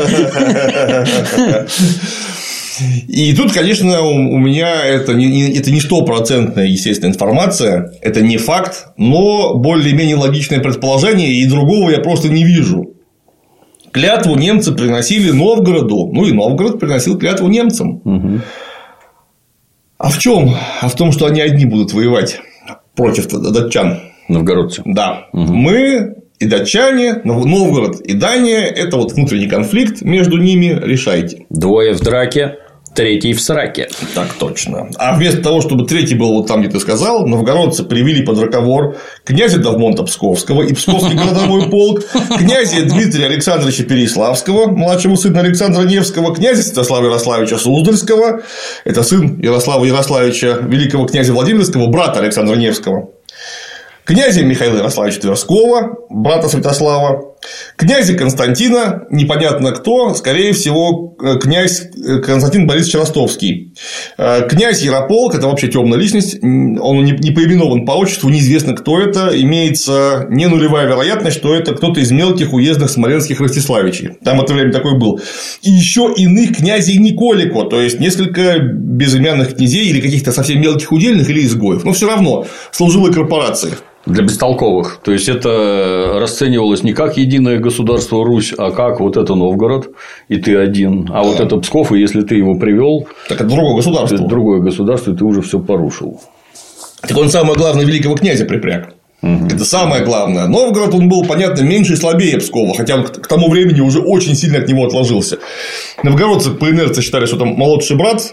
И тут, конечно, у меня это не стопроцентная, естественно, информация, это не факт, но более-менее логичное предположение, и другого я просто не вижу. Клятву немцы приносили Новгороду, ну и Новгород приносил клятву немцам. Угу. А в чем? А в том, что они одни будут воевать против датчан. Новгородцы. Да. Угу. Мы и датчане, Новгород и Дания – это вот внутренний конфликт между ними, решайте. Двое в драке. Третий в сраке. Так точно. А вместо того, чтобы третий был вот там, где ты сказал, новгородцы привели под разговор князя Давмонта Псковского и Псковский городовой полк, князя Дмитрия Александровича Переяславского, младшего сына Александра Невского, князя Святослава Ярославича Суздальского, это сын Ярослава Ярославича, великого князя Владимирского, брата Александра Невского, князя Михаила Ярославича Тверского, брата Святослава, князя Константина, непонятно кто, скорее всего, князь Константин Борисович Ростовский, князь Ярополк, это вообще темная личность, он не поименован по отчеству, неизвестно, кто это, имеется не нулевая вероятность, что это кто-то из мелких уездных смоленских Ростиславичей, там в это время такой был, и еще иных князей Николико, то есть несколько безымянных князей или каких-то совсем мелких удельных или изгоев, но все равно служилые корпорации. Для бестолковых. То есть, это расценивалось не как единое государство Русь, а как вот это Новгород, и ты один. А вот это Псков, и если ты его привел, так это другое государство. Это другое государство, и ты уже все порушил. Так он самое главное великого князя припряг. Это самое главное. Новгород, он был, понятно, меньше и слабее Пскова, хотя он к тому времени уже очень сильно от него отложился. Новгородцы по инерции считали, что там молодший брат.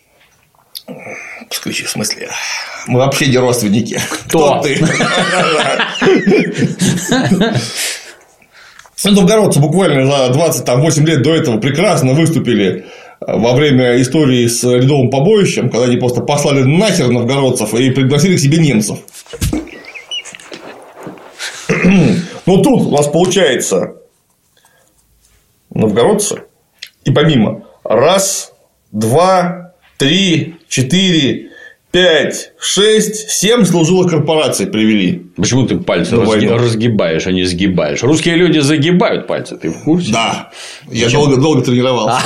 В смысле, мы вообще не родственники. Кто ты? Новгородцы буквально за 28 лет до этого прекрасно выступили во время истории с Ледовым побоищем, когда они просто послали нахер новгородцев и пригласили к себе немцев. Но тут у нас получается новгородцы, и помимо 1, 2, 3, 4, 5, 6, 7 служилых корпораций привели. Почему ты пальцы разгибаешь, а не сгибаешь? Русские люди загибают пальцы, ты в курсе? Да, я долго тренировался.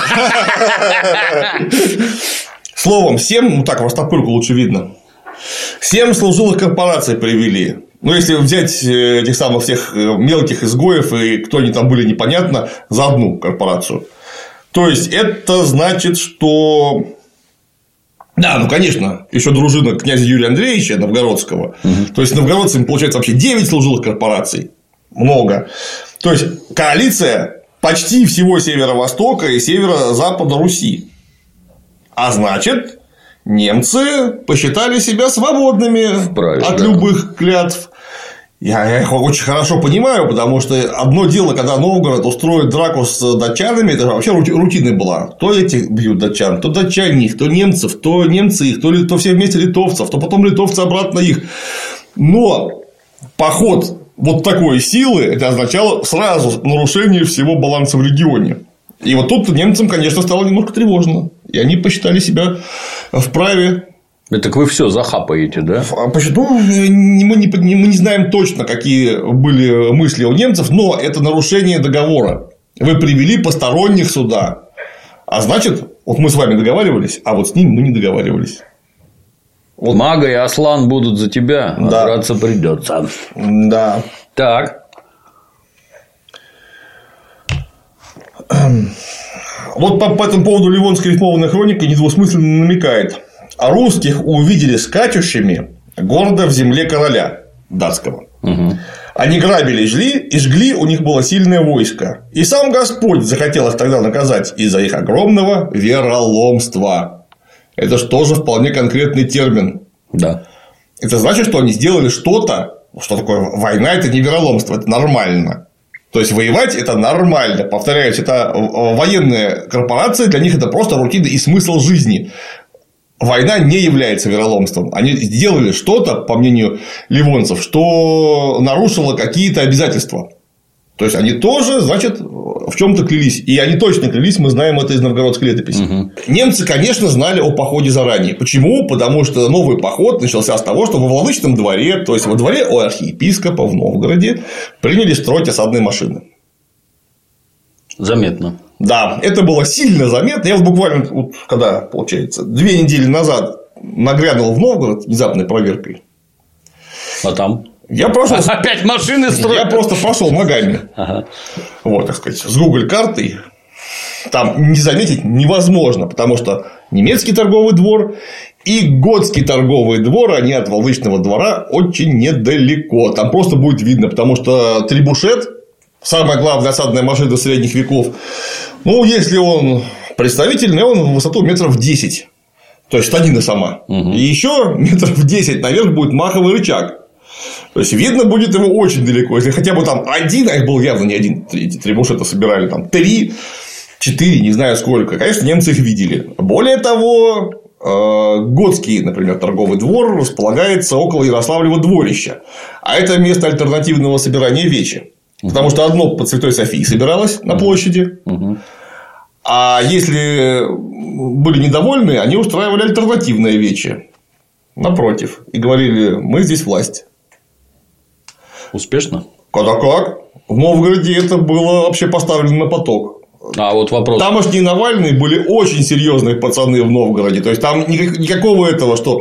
Словом, 7, ну так, растопырку лучше видно. 7 служилых корпораций привели. Ну, если взять этих самых всех мелких изгоев и кто они там были, непонятно, за одну корпорацию. То есть, это значит, что... Да, ну, конечно, еще дружина князя Юрия Андреевича Новгородского. То есть, новгородцам, получается, вообще 9 служилых корпораций. Много. То есть, коалиция почти всего северо-востока и северо-запада Руси. А значит, немцы посчитали себя свободными от любых клятв. Я их очень хорошо понимаю, потому что одно дело, когда Новгород устроит драку с датчанами, это вообще рутиной была. То эти бьют датчан, то датчане их, то немцев, то немцы их, то все вместе литовцев, то потом литовцы обратно их. Но поход вот такой силы, это означало сразу нарушение всего баланса в регионе. И вот тут немцам, конечно, стало немножко тревожно. И они посчитали себя вправе. Так вы все захапаете, да? Ну, мы не знаем точно, какие были мысли у немцев, но это нарушение договора. Вы привели посторонних сюда. А значит, вот мы с вами договаривались, а вот с ними мы не договаривались. Вот. Мага и Аслан будут за тебя, а драться придется. Да. Так. Вот по этому поводу Ливонская рифмованная хроника недвусмысленно намекает. А русских увидели скачущими города в земле короля датского. Они грабили и жгли, у них было сильное войско. И сам Господь захотел их тогда наказать из-за их огромного вероломства. Это же тоже вполне конкретный термин. Да. Это значит, что они сделали что-то. Что такое война? Это не вероломство, это нормально. То есть, воевать – это нормально. Повторяюсь, это военная корпорация, для них это просто рутина и смысл жизни. Война не является вероломством. Они сделали что-то, по мнению ливонцев, что нарушило какие-то обязательства. То есть, они тоже, значит, в чем-то клялись. И они точно клялись, мы знаем это из новгородской летописи. Немцы, конечно, знали о походе заранее. Почему? Потому что новый поход начался с того, что во Владычном дворе, то есть во дворе у архиепископа в Новгороде, приняли строить осадные машины. Заметно. Да, это было сильно заметно. Я вот буквально, вот, когда, получается, 2 недели назад нагрянул в Новгород внезапной проверкой. А там? Я прошел... Опять машины строят? Я просто прошел ногами. Вот, так сказать, с Google картой. Там не заметить невозможно, потому что немецкий торговый двор и готский торговый двор, они от Владычного двора очень недалеко. Там просто будет видно, потому что требушет, самая главная осадная машина средних веков, ну, если он Представительный он в высоту метров 10. То есть штанина сама. И еще метров 10 наверх будет маховый рычаг. То есть видно будет его очень далеко. Если хотя бы там один, а их был явно не один, эти трибушеты собирали там 3, 4, не знаю сколько. Конечно, немцы их видели. Более того, Готский, например, торговый двор располагается около Ярославлева дворища. А это место альтернативного собирания вечи. Потому что одно под Святой Софией собиралось на площади. А если были недовольны, они устраивали альтернативное вече напротив. И говорили: мы здесь власть. Успешно? Когда как? В Новгороде это было вообще поставлено на поток. А вот вопрос. Тамошние Навальные были очень серьезные пацаны в Новгороде. То есть там никакого этого, что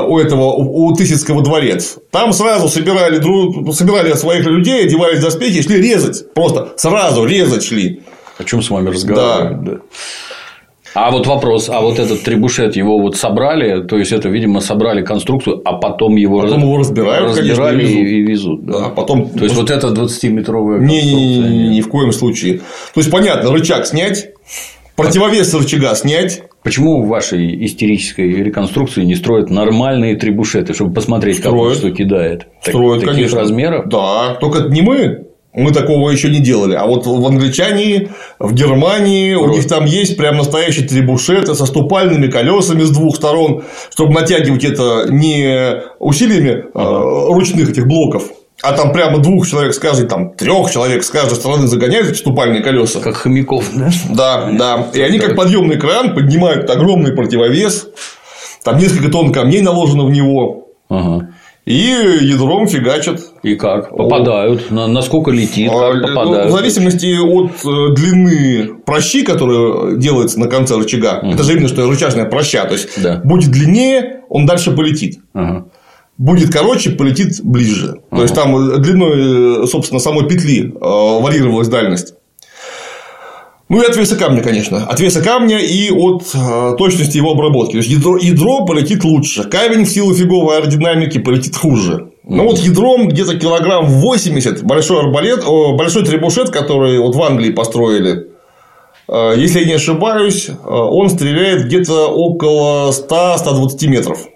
у Тысяцкого дворец. Там сразу собирали своих людей, одевались в доспехи и шли резать. Просто сразу резать шли. О чем с вами разговаривать? Да. А вот вопрос, а вот этот трибушет его вот собрали, то есть это, видимо, собрали конструкцию, а потом его разбирают, конечно, и везут. Да. Да, потом... То есть вот это 20-метровая конструкция? Ни в коем случае. То есть понятно, рычаг снять, противовес рычага снять. Почему в вашей истерической реконструкции не строят нормальные трибушеты, чтобы посмотреть, как он что кидает? Строят, таких конечно. Размеров? Да, только это не мы. Мы такого еще не делали. А вот в Англичане, в Германии у них там есть прям настоящие трибушеты со ступальными колесами с двух сторон, чтобы натягивать это не усилиями ручных этих блоков, а там прямо 2 человек с каждой, там 3 человек с каждой стороны загоняют эти ступальные колеса. Как хомяков, да? Да, да. И они как подъемный кран поднимают огромный противовес. Там несколько тонн камней наложено в него. И ядром фигачат. И как? Попадают? Насколько летит? Как попадают? В зависимости от длины прощи, которая делается на конце рычага. Это же именно что рычажная проща. То есть, будет длиннее, он дальше полетит. Будет короче, полетит ближе. То есть, там длиной, собственно, самой петли варьировалась дальность. Ну, и от веса камня, конечно. От веса камня и от точности его обработки. То есть, ядро полетит лучше. Камень в силу фиговой аэродинамики полетит хуже. Ну, вот ядром где-то килограмм 80 большой трибушет, который вот в Англии построили, если я не ошибаюсь, он стреляет где-то около 100-120 метров.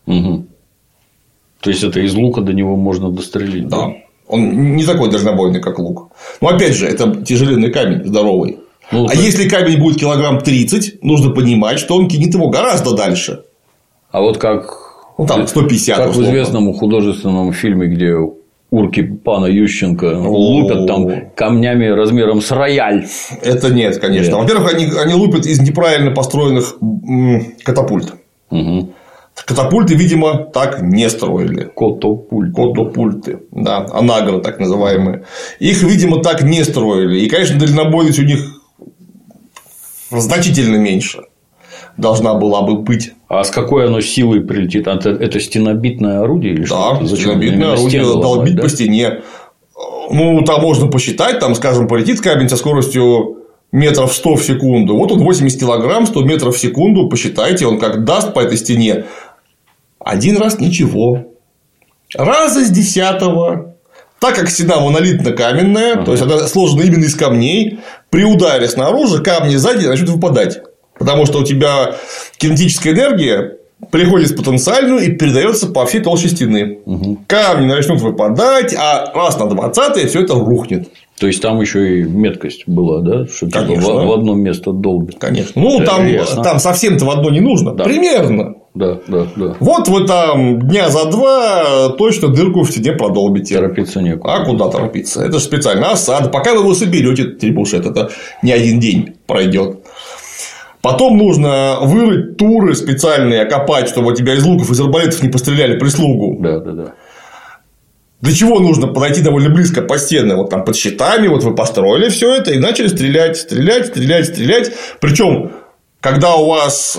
То есть, это из лука до него можно дострелить? Да. Он не такой дальнобойный, как лук. Но, опять же, это тяжеленный камень, здоровый. Ну, если камень будет килограмм 30, нужно понимать, что он кинет его гораздо дальше. А вот как, там 150, как в известном художественном фильме, где урки пана Ющенко лупят там камнями размером с рояль. Это нет, конечно. Нет. Во-первых, они лупят из неправильно построенных катапульт. Катапульты, видимо, так не строили. Котопульты. Да, анагры так называемые. Их, видимо, так не строили. И, конечно, дальнобойность у них значительно меньше должна была бы быть. А с какой оно силой прилетит? Это стенобитное орудие или что? Да, стенобитное орудие долбить по стене. Ну, там можно посчитать, там, скажем, полетит камень со скоростью метров 100 в секунду. Вот он 80 килограмм, 100 метров в секунду. Посчитайте, он как даст по этой стене. Один раз ничего. Раза с 10-го. Так как стена монолитно-каменная, то есть она сложена именно из камней, при ударе снаружи камни сзади начнут выпадать. Потому что у тебя кинетическая энергия приходит в потенциальную и передается по всей толще стены. Камни начнут выпадать, а раз на 20-е все это рухнет. То есть, там еще и меткость была, да? Что типа в одно место долбит. Конечно. Ну, там совсем-то в одно не нужно. Да. Примерно. Да. Вот вы там дня за 2 точно дырку в стене продолбите. Торопиться некуда. А куда торопиться? Это же специальная осада. Пока вы его соберете, трибушет, это не один день пройдет. Потом нужно вырыть туры специальные, окопать, чтобы тебя из луков, из арбалетов не постреляли прислугу. Да. Для чего нужно подойти довольно близко по стене, вот там под щитами, вот вы построили все это и начали стрелять. Причем, когда у вас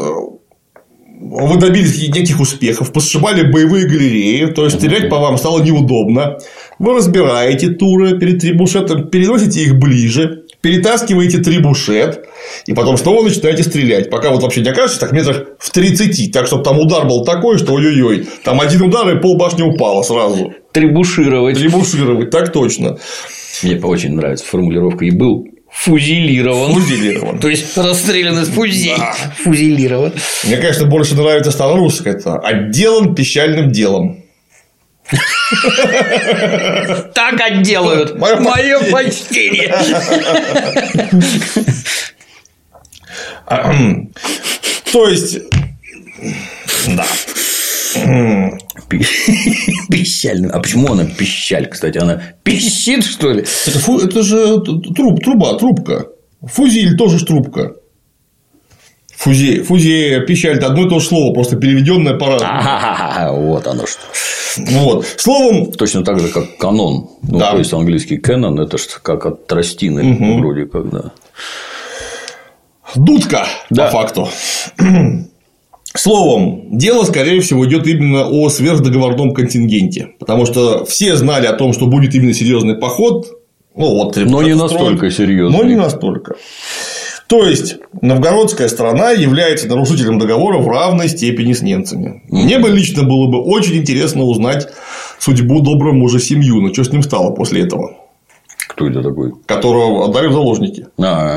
вы добились неких успехов, посшибали боевые галереи, то есть стрелять по вам стало неудобно, вы разбираете туры перед трибушетом, переносите их ближе, перетаскиваете трибушет, и потом снова начинаете стрелять, пока вот вообще не окажетесь так метрах в 30, так чтобы там удар был такой, что ой-ой-ой, там один удар и полбашни упало сразу. Трибушировать, так точно. Мне очень нравится формулировка. И был Фузилирован. То есть расстрелян из фузей. Да. Фузилирован. Мне, конечно, больше нравится старорусское. Это отделан пищальным делом. Так отделают. Мое почтение. То есть, да. Пищальный. А почему она пищаль, кстати? Она пищит, что ли? Это же трубка. Фузиль тоже ж трубка. Фузея, пищаль – это одно и то же слово, просто переведенное по-разному. Вот оно что. Вот. Словом. Точно так же, как канон. Ну, да. То есть английский canon – это же как от тростины, вроде как, да. Дудка, по факту. Словом, дело, скорее всего, идет именно о сверхдоговорном контингенте. Потому что все знали о том, что будет именно серьезный поход. Ну, вот, но не настолько серьезный. Но не настолько. То есть, новгородская сторона является нарушителем договора в равной степени с немцами. Мне бы лично было бы очень интересно узнать судьбу доброго мужа Семью, но что с ним стало после этого? Кто это такой? Которого отдали в заложники.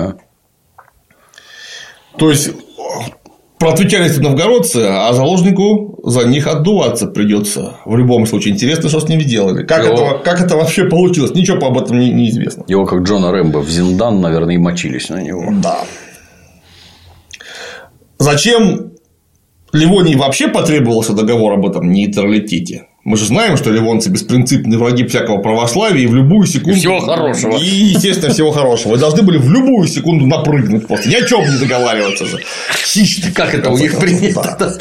То есть, проотвечались новгородцы, а заложнику за них отдуваться придется. В любом случае, интересно, что с ними сделали. Как это вообще получилось? Ничего об этом не известно. Его, как Джона Рэмбо, в Зиндан, наверное, и мочились на него. Да. Зачем Ливонии вообще потребовался договор об этом нейтралитете? Мы же знаем, что ливонцы беспринципные враги всякого православия и в любую секунду. И всего хорошего. И, естественно, всего хорошего. И должны были в любую секунду напрыгнуть просто. Ни о чем не договариваться же. Хищники. Как это у них принято? Да.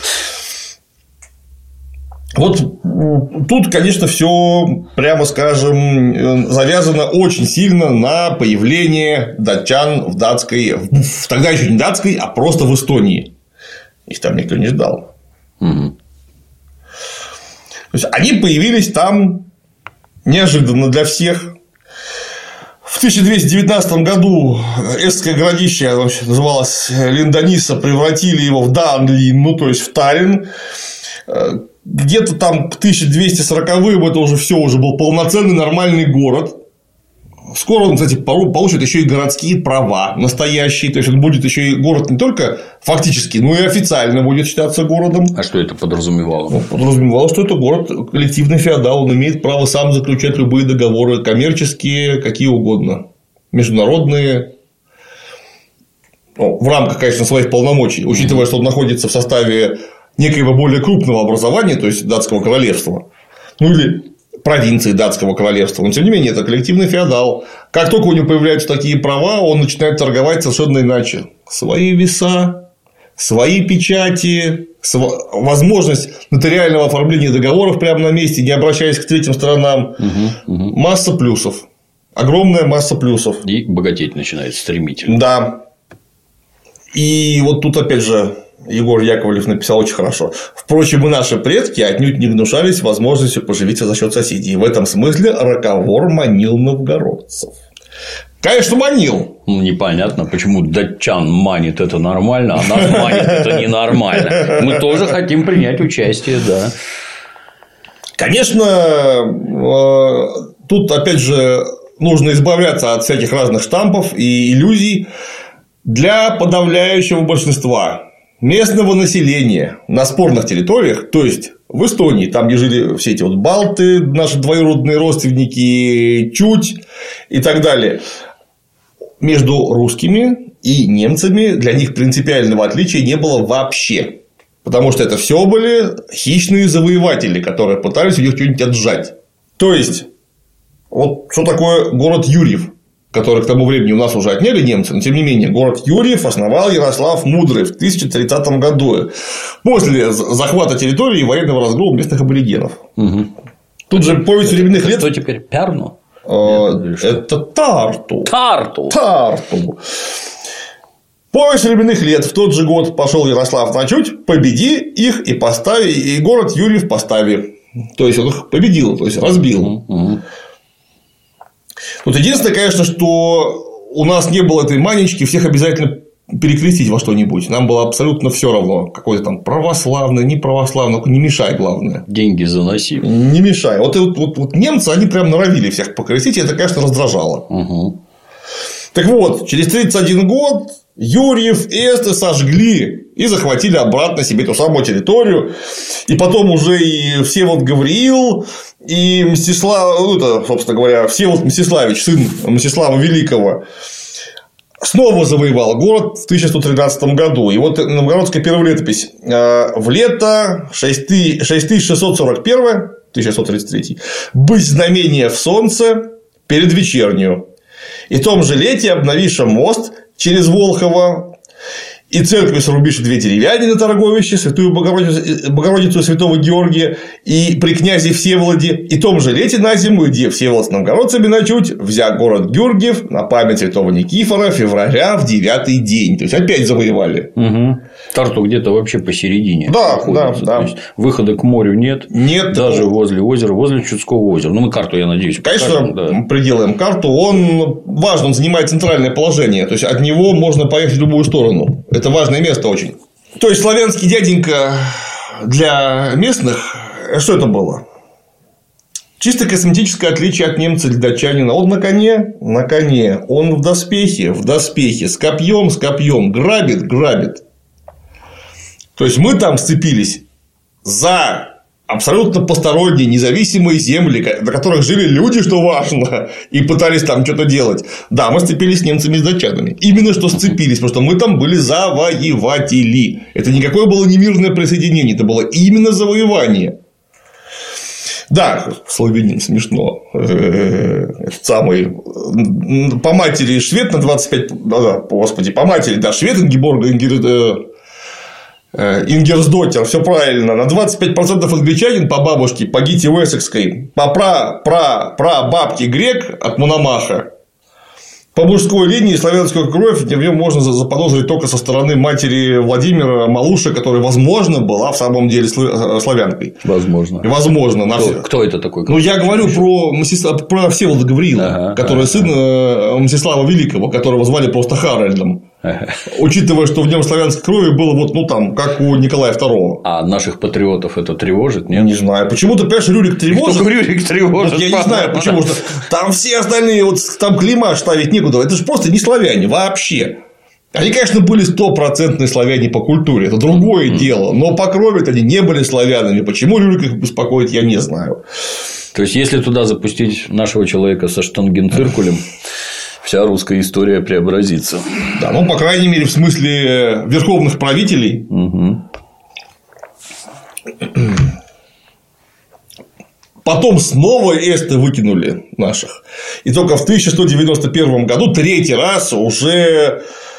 Вот тут, конечно, все, прямо скажем, завязано очень сильно на появление датчан в датской, тогда еще не датской, а просто в Эстонии. Их там никто не ждал. То есть, они появились там неожиданно для всех. В 1219 году эстское городище называлось Линданиса, превратили его в Данлин, то есть в Таллин. Где-то там к 1240-м это уже все уже был полноценный нормальный город. Скоро он, кстати, получит еще и городские права настоящие. То есть, он будет еще и город не только фактически, но и официально будет считаться городом. А что это подразумевало? Ну, подразумевало, что это город коллективный феодал. Он имеет право сам заключать любые договоры, коммерческие, какие угодно, международные. Ну, в рамках, конечно, своих полномочий, учитывая, что он находится в составе некоего более крупного образования, то есть датского королевства. Ну или провинции датского королевства, но тем не менее это коллективный феодал. Как только у него появляются такие права, он начинает торговать совершенно иначе. Свои веса, свои печати, возможность нотариального оформления договоров прямо на месте, не обращаясь к третьим сторонам. Масса плюсов. Огромная масса плюсов. И богатеть начинает стремительно. Да. И вот тут опять же Егор Яковлев написал очень хорошо. Впрочем, и наши предки отнюдь не гнушались возможностью поживиться за счет соседей. В этом смысле Роковор манил новгородцев. Конечно, манил. Ну, непонятно, почему датчан манит это нормально, а нас манит это ненормально. Мы тоже хотим принять участие, да. Конечно, тут опять же нужно избавляться от всяких разных штампов и иллюзий. Для подавляющего большинства местного населения на спорных территориях, то есть в Эстонии, там, где жили все эти вот балты, наши двоюродные родственники, чуть и так далее, между русскими и немцами для них принципиального отличия не было вообще. Потому что это все были хищные завоеватели, которые пытались у них что-нибудь отжать. То есть, вот что такое город Юрьев, который к тому времени у нас уже отняли немцы, но тем не менее, город Юрьев основал Ярослав Мудрый в 1030 году, после захвата территории и военного разгрома местных аборигенов. Тут же повесть временных лет. Что теперь? Перну? Это Тарту. Тарту. Повесть временных лет. В тот же год пошел Ярослав на чуть, победи их и постави, и город Юрьев постави. То есть, он их победил, то есть, разбил. Тут единственное, конечно, что у нас не было этой манечки всех обязательно перекрестить во что-нибудь. Нам было абсолютно все равно. Какой-то там православный, не православный, не мешай, главное. Деньги заноси. Не мешай. Вот немцы, они прям норовили всех покрестить, и это, конечно, раздражало. Так вот, через 31 год Юрьев и Эсты сожгли и захватили обратно себе ту самую территорию. И потом уже и Всеволод Гавриил, и Мстислав, ну, это, собственно говоря, Всеволод Мстиславич, сын Мстислава Великого, снова завоевал город в 1113 году. И вот новгородская первая летопись. В лето 6641, 1633, быть знамение в солнце перед вечернюю. И в том же лете обновиша мост через Волхово, и церкви срубишь 2 деревяне на торговище, Святую Богородицу и Святого Георгия, и при князе Всеволоде, и том же лете на зиму, где Всеволод с новгородцами ночуть, взя город Георгиев на память Святого Никифора февраля в 9-й день. То есть, опять завоевали. Угу. Тарту где-то вообще посередине. Да, находится. да. То есть, выхода к морю нет. Нет. Даже возле озера, возле Чудского озера. Ну, мы карту, я надеюсь, конечно, покажем, да. приделаем карту. Он важно, он занимает центральное положение. То есть, от него можно поехать в любую сторону. Это важное место очень. То есть, славянский дяденька для местных, что это было? Чисто косметическое отличие от немца или датчанина. Он на коне, он в доспехе, с копьем, грабит. То есть, мы там сцепились за абсолютно посторонние, независимые земли, на которых жили люди, что важно, и пытались там что-то делать. Да, мы сцепились с немцами и с датчанами. Именно что сцепились, потому что мы там были завоеватели. Это никакое было не мирное присоединение, это было именно завоевание. Да, славянин смешно. Этот самый по матери швед на 25. Господи, по матери, да, швед Ингеборга Ингерсдоттер, все правильно. На 25% англичанин по бабушке, по Гите Уэссекской, по прабабке грек от Мономаха. По мужской линии славянскую кровь в нем можно заподозрить только со стороны матери Владимира Малуши, которая, возможно, была в самом деле славянкой. Возможно. Кто это такой? Ну, я говорю про Всеволода Гавриила, который сын Мстислава Великого, которого звали просто Харальдом. Учитывая, что в нем славянской крови было вот, ну, там, как у Николая II. А наших патриотов это тревожит, нет? Не знаю. Почему-то, понимаешь, Рюрик тревожит. Рюрик тревожит. Вот я не знаю, почему. Что там все остальные, вот там клейма ставить некуда. Это же просто не славяне вообще. Они, конечно, были 100% славяне по культуре. Это другое дело. Но по крови они не были славянами. Почему Рюрик их беспокоит, я не знаю. То есть, если туда запустить нашего человека со штангенциркулем, вся русская история преобразится. Да, ну, по крайней мере, в смысле верховных правителей. Угу. Потом снова эсты выкинули наших. И только в 1191 году 3-й раз уже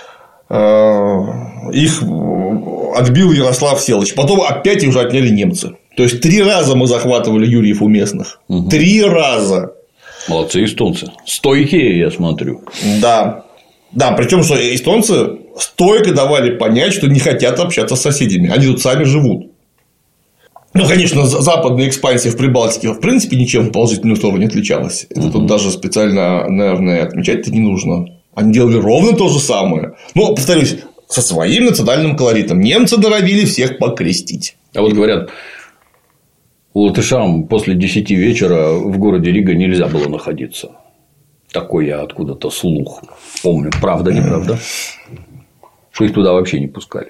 их отбил Ярослав Всеволодович. Потом опять их уже отняли немцы. То есть 3 раза мы захватывали Юрьев у местных. 3 раза. Молодцы эстонцы. Стойкие, я смотрю. Да. Да, причем, что эстонцы стойко давали понять, что не хотят общаться с соседями. Они тут сами живут. Ну, конечно, западная экспансия в Прибалтике, в принципе, ничем в положительную сторону не отличалась. Это тут даже специально, наверное, отмечать-то не нужно. Они делали ровно то же самое. Но, повторюсь, со своим национальным колоритом. Немцы норовили всех покрестить. А вот говорят, латышам после 10 вечера в городе Рига нельзя было находиться. Такой я откуда-то слух помню. Правда, неправда? Что их туда вообще не пускали?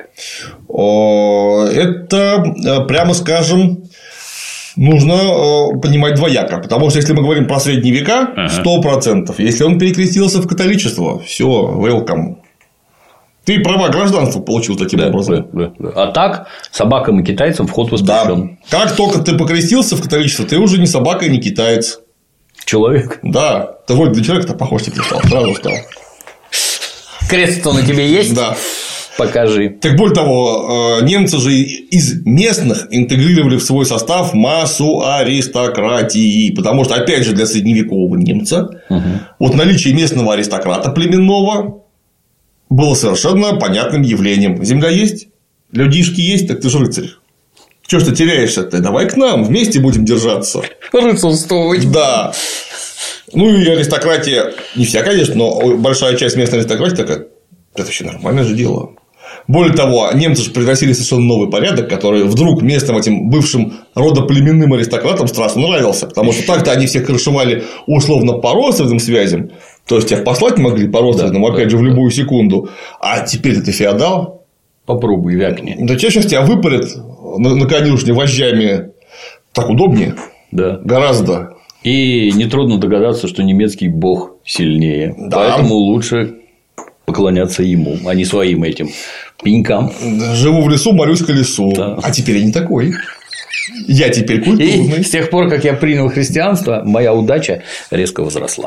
Это, прямо скажем, нужно понимать двояко. Потому что, если мы говорим про средние века, 100%. Если он перекрестился в католичество, все, welcome. Ты права гражданства получил таким образом. Да. А так, собакам и китайцам вход воспрещен. Да. Как только ты покрестился в католичество, ты уже не собака и не китаец. Человек. Да. Ты вроде на человека-то похож теперь стал. Сразу стал. Крест-то на тебе есть? Да. Покажи. Так более того, немцы же из местных интегрировали в свой состав массу аристократии. Потому что, опять же, для средневекового немца вот наличие местного аристократа племенного было совершенно понятным явлением. Земля есть, людишки есть, так ты же рыцарь. Чего ж ты теряешься-то? Давай к нам, вместе будем держаться. Рыцарствовать. Да. Ну и аристократия, не вся, конечно, но большая часть местной аристократии такая, это вообще нормальное же дело. Более того, немцы же приносили совершенно новый порядок, который вдруг местным этим бывшим родоплеменным аристократам страшно нравился. Потому что так-то они всех крышевали условно по родственным связям. То есть тебя послать могли по-родственному, опять же, в любую секунду. А теперь ты феодал. Попробуй, вякни. Да сейчас тебя выпарят на конюшне вожжами. Так удобнее. Да. Гораздо. И нетрудно догадаться, что немецкий бог сильнее. Да. Поэтому лучше поклоняться ему, а не своим этим пенькам. Живу в лесу, молюсь колесу. Да. А теперь я не такой. Я теперь культурный. И с тех пор, как я принял христианство, моя удача резко возросла.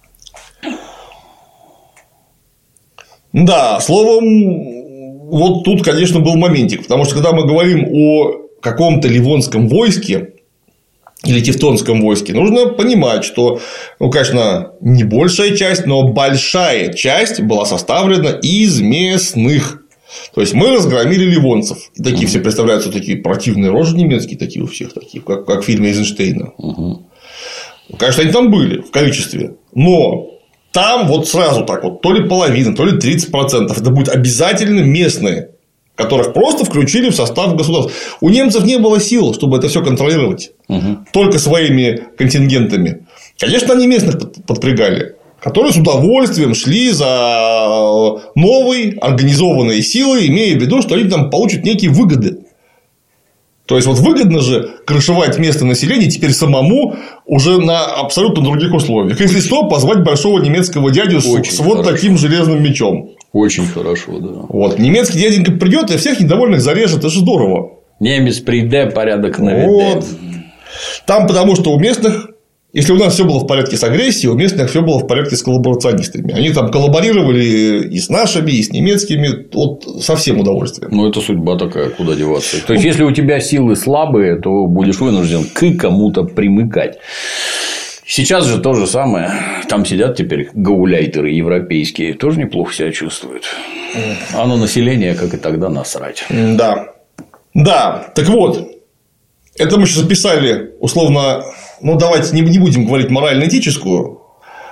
Да, словом, вот тут, конечно, был моментик. Потому что, когда мы говорим о каком-то ливонском войске или тевтонском войске, нужно понимать, что, ну, конечно, не большая часть, но большая часть была составлена из местных. То есть мы разгромили ливонцев. И такие все представляются, такие противные рожи немецкие, такие у всех, такие, как в фильме Эйзенштейна. Конечно, они там были в количестве. Но там вот сразу так вот, то ли половина, то ли 30%. Это будут обязательно местные, которых просто включили в состав государства. У немцев не было сил, чтобы это все контролировать. Только своими контингентами. Конечно, они местных подпрягали, которые с удовольствием шли за новой организованной силой, имея в виду, что они там получат некие выгоды. То есть, вот выгодно же крышевать местное население теперь самому уже на абсолютно других условиях. Если что, позвать большого немецкого дядю с вот таким железным мечом. Очень хорошо, да. Вот. Немецкий дяденька придет и всех недовольных зарежет. Это же здорово. Немец придет, порядок наведет. Вот. Там потому что у местных, если у нас все было в порядке с агрессией, у местных все было в порядке с коллаборационистами. Они там коллаборировали и с нашими, и с немецкими, вот со всем удовольствием. Ну, это судьба такая, куда деваться. То есть, если у тебя силы слабые, то будешь вынужден к кому-то примыкать. Сейчас же то же самое. Там сидят теперь гауляйтеры европейские, тоже неплохо себя чувствуют. А на население, как и тогда, насрать. Да. Да, так вот. Это мы сейчас записали, условно, ну, давайте не будем говорить морально-этическую,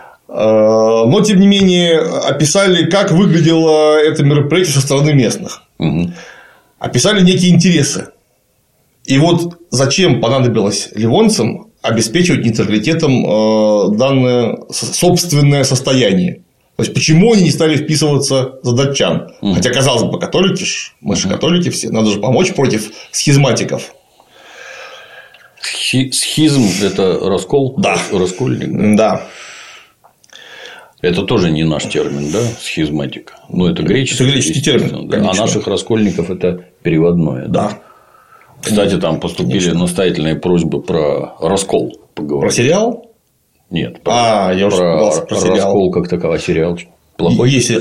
но, тем не менее, описали, как выглядело это мероприятие со стороны местных. Описали некие интересы. И вот зачем понадобилось ливонцам обеспечивать нейтралитетом данное собственное состояние. То есть, почему они не стали вписываться за датчан? Хотя, казалось бы, католики, мы же католики все, надо же помочь против схизматиков. Схизм – это раскол? Да. Раскольник? Да. Это тоже не наш термин, да? Схизматика. Ну, это греческий. Это греческий термин. Да. А наших раскольников это переводное. Да. Кстати, там поступили настоятельные просьбы про раскол поговорить. Про сериал? Нет. Я уже про раскол как таковой сериал. Плохой? Если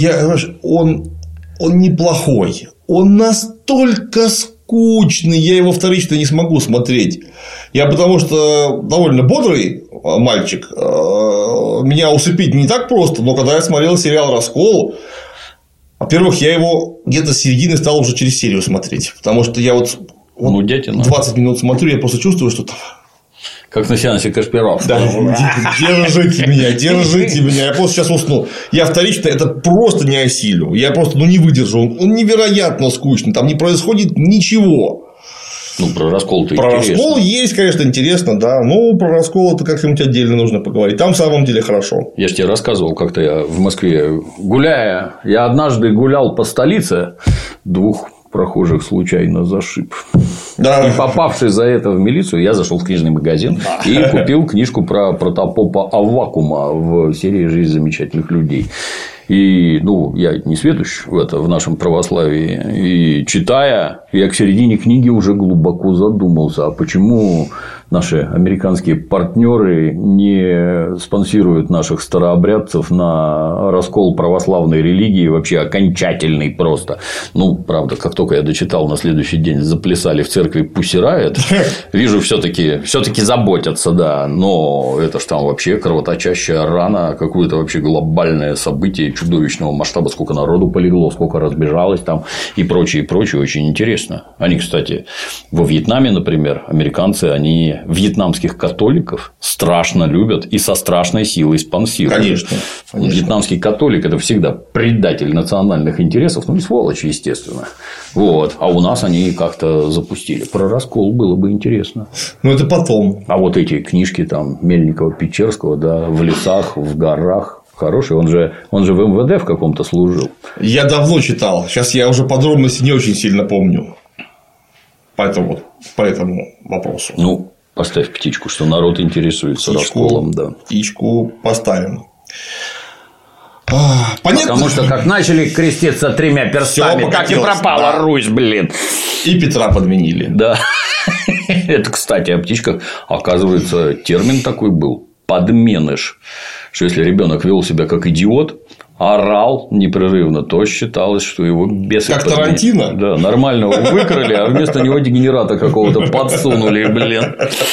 он неплохой. Он настолько скучный, я его вторично не смогу смотреть. Я потому что довольно бодрый мальчик. Меня усыпить не так просто, но когда я смотрел сериал «Раскол», во-первых, я его где-то с середины стал уже через серию смотреть. Потому что я вот 20 минут смотрю, я просто чувствую, что там. Как на сеансе Кашпировского. Да, держите меня, я просто сейчас усну. Я вторично это просто не осилю. Я просто не выдержу. Он невероятно скучный, там не происходит ничего. Ну, про раскол-то про интересно. Про раскол есть, конечно, интересно, да. Но про раскол это как-нибудь отдельно нужно поговорить. Там в самом деле хорошо. Я же тебе рассказывал, как-то я в Москве гуляя. Я однажды гулял по столице, двух прохожих случайно зашиб. Да. И попавший за это в милицию, я зашел в книжный магазин и купил книжку про протопопа Аввакума в серии «Жизнь замечательных людей». И, я не сведущ в нашем православии. И читая, я к середине книги уже глубоко задумался, а почему наши американские партнеры не спонсируют наших старообрядцев на раскол православной религии, вообще окончательный просто. Правда, как только я дочитал, на следующий день заплясали в церкви Pussy Riot. Вижу, все-таки заботятся, да, но это ж там вообще кровоточащая рана, какое-то вообще глобальное событие чудовищного масштаба, сколько народу полегло, сколько разбежалось там и прочее, очень интересно. Они, кстати, во Вьетнаме, например, американцы, они вьетнамских католиков страшно любят и со страшной силой спонсируют. Конечно. Вьетнамский католик – это всегда предатель национальных интересов, и сволочь, естественно. Вот. А у нас они как-то запустили. Про раскол было бы интересно. Это потом. А вот эти книжки там Мельникова, Печерского, да, в лесах, в горах. Хороший, он же в МВД в каком-то служил. Я давно читал. Сейчас я уже подробности не очень сильно помню. По этому вопросу. Ну, поставь птичку, что народ интересуется расколом. Да. Птичку поставим. Понятно. Потому что как начали креститься 3 перстами, так и пропала Русь, блин. И Петра подменили. Да. Это, кстати, о птичках. Оказывается, термин такой был. Подменыш. Что если ребенок вел себя как идиот, орал непрерывно, то считалось, что его бесы как Тарантино? Да, нормального выкрали, а вместо него дегенерата какого-то подсунули, блин.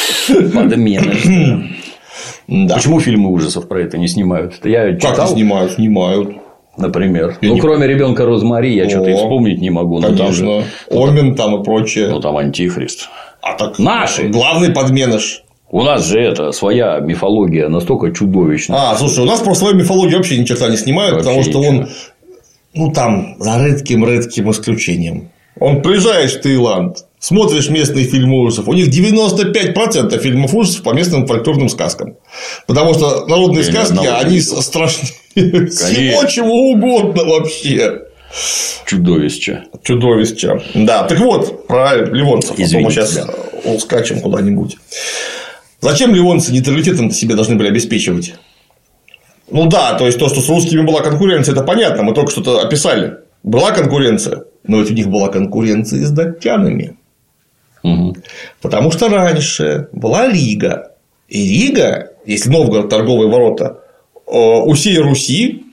Подменыш. Да. Почему фильмы ужасов про это не снимают? Я читал. Как не снимают? Например. Кроме ребенка Розмари, я что-то и вспомнить не могу. Конечно. Омен там и прочее. Ну, там Антихрист. А так наши. Главный подменыш. У нас же своя мифология настолько чудовищная. Слушай, у нас про свою мифологию вообще ни черта не снимают, вообще потому что он, там, за редким исключением. Он приезжаешь в Таиланд, смотришь местные фильмы ужасов, у них 95% фильмов ужасов по местным фольклорным сказкам. Потому что народные сказки, они страшнее всего чего угодно вообще. Чудовище. Да, так вот, про ливонцев. Извините, мы сейчас ускачем куда-нибудь. Зачем ливонцы нейтралитетом-то себе должны были обеспечивать? Ну да, то есть то, что с русскими была конкуренция, это понятно, мы только что-то описали. Была конкуренция, но ведь у них была конкуренция и с датчанами. Угу. Потому что раньше была Рига. И Рига, если Новгород торговые ворота у всей Руси,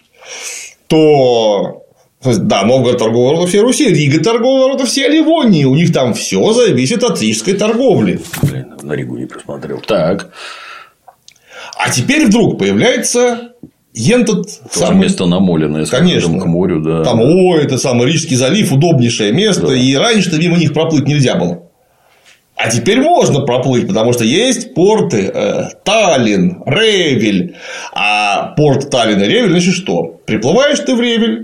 то. Да, Новгород торговые ворота всей Руси, Рига торговые ворота всей Ливонии. У них там все зависит от рижской торговли. Блин, на Ригу не просмотрел. Так. А теперь вдруг появляется самый... место намоленное, с видом к морю, да. Там, это самый Рижский залив, удобнейшее место, да. И раньше-то мимо них проплыть нельзя было. А теперь можно проплыть, потому что есть порты Таллин, Ревель. А порт Таллин и Ревель, значит что? Приплываешь ты в Ревель,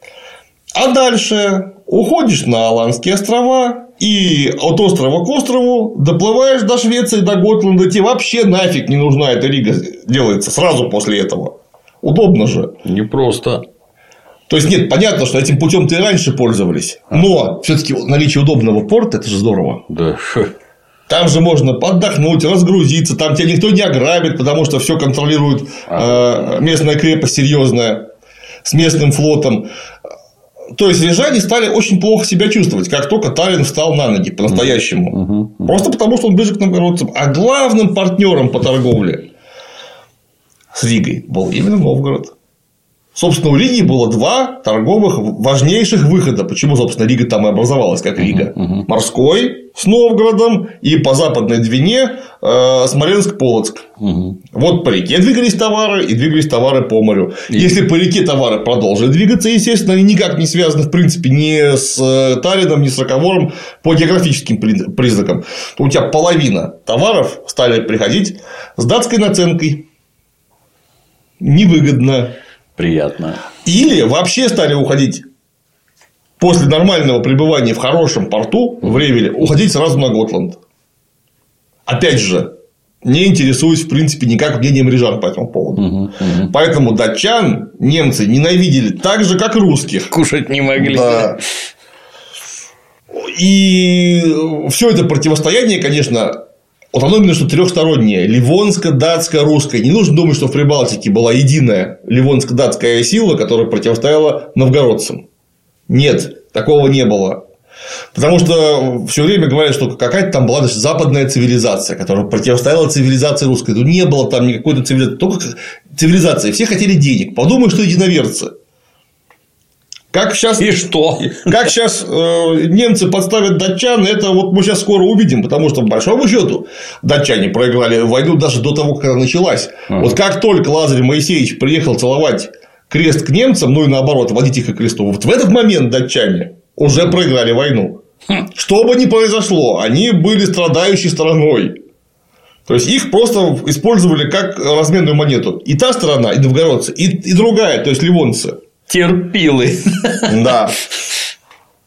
а дальше уходишь на Аландские острова. И от острова к острову доплываешь до Швеции, до Готланда. Тебе вообще нафиг не нужна эта Рига делается сразу после этого. Удобно же. Непросто. То есть, нет, понятно, что этим путем-то и раньше пользовались. Но все-таки наличие удобного порта – это же здорово. Да. Там же можно отдохнуть, разгрузиться, там тебя никто не ограбит, потому что все контролирует местная крепость серьезная с местным флотом. То есть рижане стали очень плохо себя чувствовать, как только Таллин встал на ноги по-настоящему. Просто потому, что он ближе к новгородцам. А главным партнером по торговле с Ригой был именно Новгород. Собственно, у Риги было 2 торговых важнейших выхода. Почему, собственно, Рига там и образовалась как Рига? Морской с Новгородом и по западной Двине Смоленск-Полоцк. Вот по реке двигались товары и двигались товары по морю. Если по реке товары продолжили двигаться, естественно, они никак не связаны, в принципе, ни с Таллином, ни с Роковором по географическим признакам, то у тебя половина товаров стали приходить с датской наценкой. Невыгодно. Приятно. Или вообще стали уходить после нормального пребывания в хорошем порту в Ревеле, уходить сразу на Готланд. Опять же, не интересуюсь, в принципе, никак мнением рижан по этому поводу. Поэтому датчан немцы ненавидели так же, как и русских. Кушать не могли. Да. И все это противостояние, конечно, вот оно именно что трехстороннее. Ливонско-датско-русское. Не нужно думать, что в Прибалтике была единая ливонско-датская сила, которая противостояла новгородцам. Нет, такого не было. Потому что все время говорят, что какая-то там была западная цивилизация, которая противостояла цивилизации русской. Но не было там никакой цивилизации. Только цивилизации. Все хотели денег. Подумай, что единоверцы. Как сейчас, и что? Как сейчас немцы подставят датчан, это вот мы сейчас скоро увидим, потому что, по большому счету, датчане проиграли войну даже до того, как она началась. Вот как только Лазарь Моисеевич приехал целовать крест к немцам, ну и наоборот, водить их к кресту, вот в этот момент датчане уже проиграли войну. Что бы ни произошло, они были страдающей стороной. То есть их просто использовали как разменную монету. И та сторона, и новгородцы, и другая, то есть ливонцы. Терпилы. Да.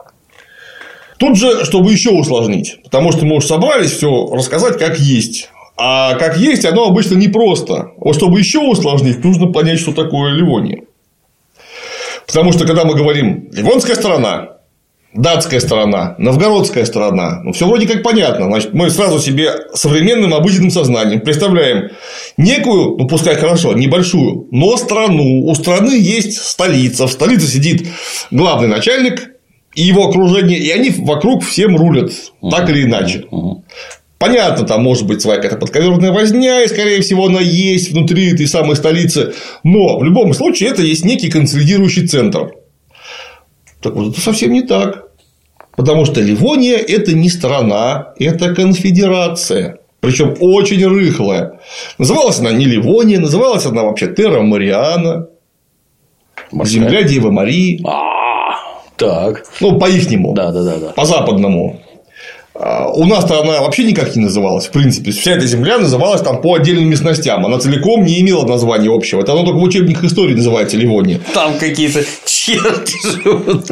Тут же, чтобы еще усложнить, потому что мы уже собрались все рассказать как есть. А как есть, оно обычно непросто. Вот чтобы еще усложнить, нужно понять, что такое Ливония. Потому что, когда мы говорим Ливонская сторона, датская сторона, новгородская сторона, ну, все вроде как понятно. Значит, мы сразу себе современным обыденным сознанием представляем некую, ну, пускай хорошо, небольшую, но страну. У страны есть столица. В столице сидит главный начальник и его окружение, и они вокруг всем рулят, так или иначе. Понятно, там может быть своя какая-то подковерная возня, и, скорее всего, она есть внутри этой самой столицы. Но в любом случае это есть некий консолидирующий центр. Так вот, это совсем не так. Потому что Ливония – это не страна, это конфедерация. Причем очень рыхлая. Называлась она не Ливония, называлась она вообще Терра Мариана. Земля Девы Марии. Так. Ну, по-ихнему. Да. По-западному. У нас-то она вообще никак не называлась, в принципе. Вся эта земля называлась там по отдельным местностям. Она целиком не имела названия общего. Это оно только в учебниках истории называется Ливония. Там какие-то черти живут.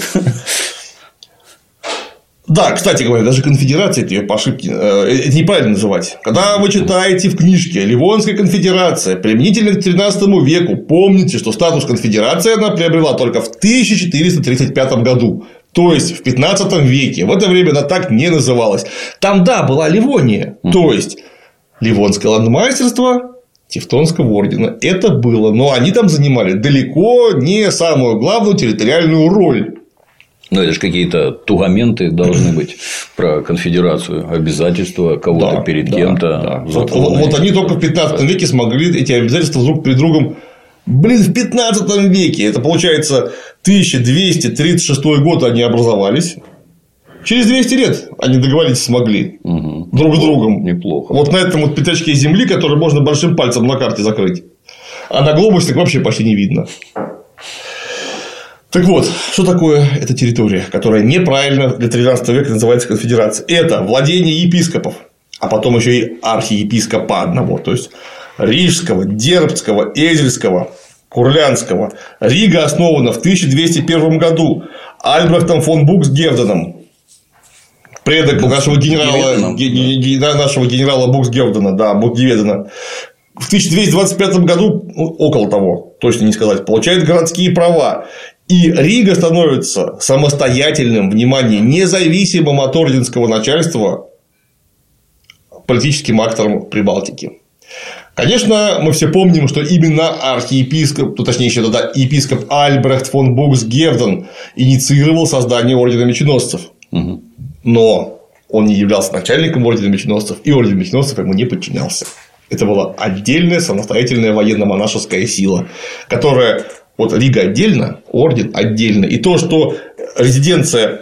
Да, кстати говоря, даже конфедерация, это по ошибке, это неправильно называть. Когда вы читаете в книжке Ливонская конфедерация, применительно к XIII веку, помните, что статус конфедерации она приобрела только в 1435 году. То есть в 15 веке. В это время она так не называлась. Там, да, была Ливония. То есть Ливонское ландмайстерство Тевтонского ордена. Это было. Но они там занимали далеко не самую главную территориальную роль. Ну, это же какие-то тугаменты должны быть про конфедерацию, обязательства кого-то перед кем-то. Вот они только в 15 веке смогли эти обязательства друг перед другом. Блин, в 15 веке. Это получается 1236 год они образовались. Через 200 лет они договориться смогли друг с другом. Неплохо. Вот на этом вот пятачке земли, который можно большим пальцем на карте закрыть. А на глобусе вообще почти не видно. Так вот, что такое эта территория, которая неправильно для 13 века называется конфедерацией? Это владение епископов, а потом еще и архиепископа одного, то есть Рижского, Дербцкого, Эзельского, Курлянского. Рига основана в 1201 году Альбрехтом фон Буксгевденом, предок нашего генерала Буксгевдена, да, Буксгевдена. В 1225 году, около того, точно не сказать, получает городские права. И Рига становится самостоятельным, внимание, независимым от орденского начальства политическим актором Прибалтики. Конечно, мы все помним, что именно архиепископ, точнее, еще тогда епископ Альбрехт фон Буксгевден инициировал создание ордена меченосцев. Но он не являлся начальником ордена меченосцев, и орден меченосцев ему не подчинялся. Это была отдельная самостоятельная военно-монашеская сила, которая. Вот Рига отдельно, орден отдельно. И то, что резиденция.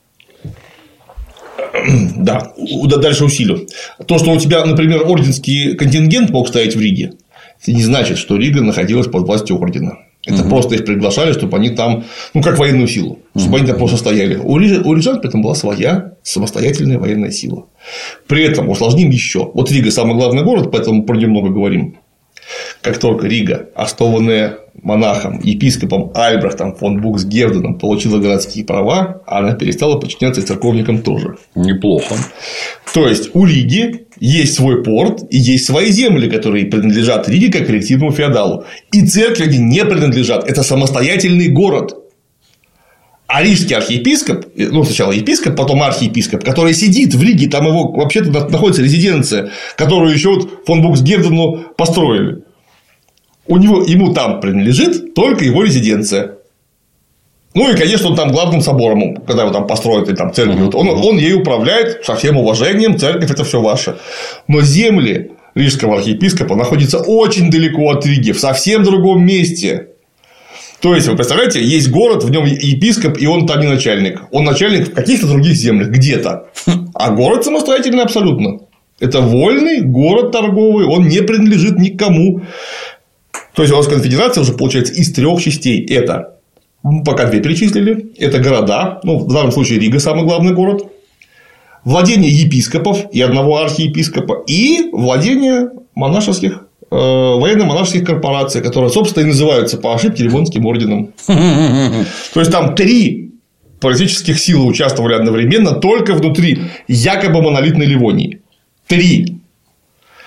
Да, дальше усилю. То, что у тебя, например, орденский контингент мог стоять в Риге, это не значит, что Рига находилась под властью ордена. Это просто их приглашали, чтобы они там, ну, как военную силу, чтобы они там просто стояли. У рижан при этом была своя самостоятельная военная сила. При этом усложним еще. Вот Рига самый главный город, поэтому про нее много говорим. Как только Рига, основанная монахом, епископом Альбрехтом фон Буксгевденом, получила городские права, она перестала подчиняться и церковникам тоже. Неплохо. То есть у Риги есть свой порт и есть свои земли, которые принадлежат Риге как коллективному феодалу. И церкви они не принадлежат. Это самостоятельный город. А рижский архиепископ, ну, сначала епископ, потом архиепископ, который сидит в Риге, там его вообще-то находится резиденция, которую еще вот фон Буксгевдену построили. Ему там принадлежит только его резиденция. Ну и, конечно, он там главным собором, когда его там построят, и там церковь, он ей управляет со всем уважением, церковь это все ваше. Но земли рижского архиепископа находятся очень далеко от Риги, в совсем другом месте. То есть, вы представляете, есть город, в нем епископ, и он там не начальник. Он начальник в каких-то других землях, где-то. А город самостоятельный абсолютно. Это вольный город торговый, он не принадлежит никому. То есть, у нас конфедерация уже получается из 3 частей. Это, пока 2 перечислили, это города, ну, в данном случае Рига самый главный город, владение епископов и одного архиепископа, и владение монашеских, военно-монашеских корпораций, которые, собственно, и называются по ошибке Ливонским орденом. То есть, там 3 политических силы участвовали одновременно только внутри якобы монолитной Ливонии. 3.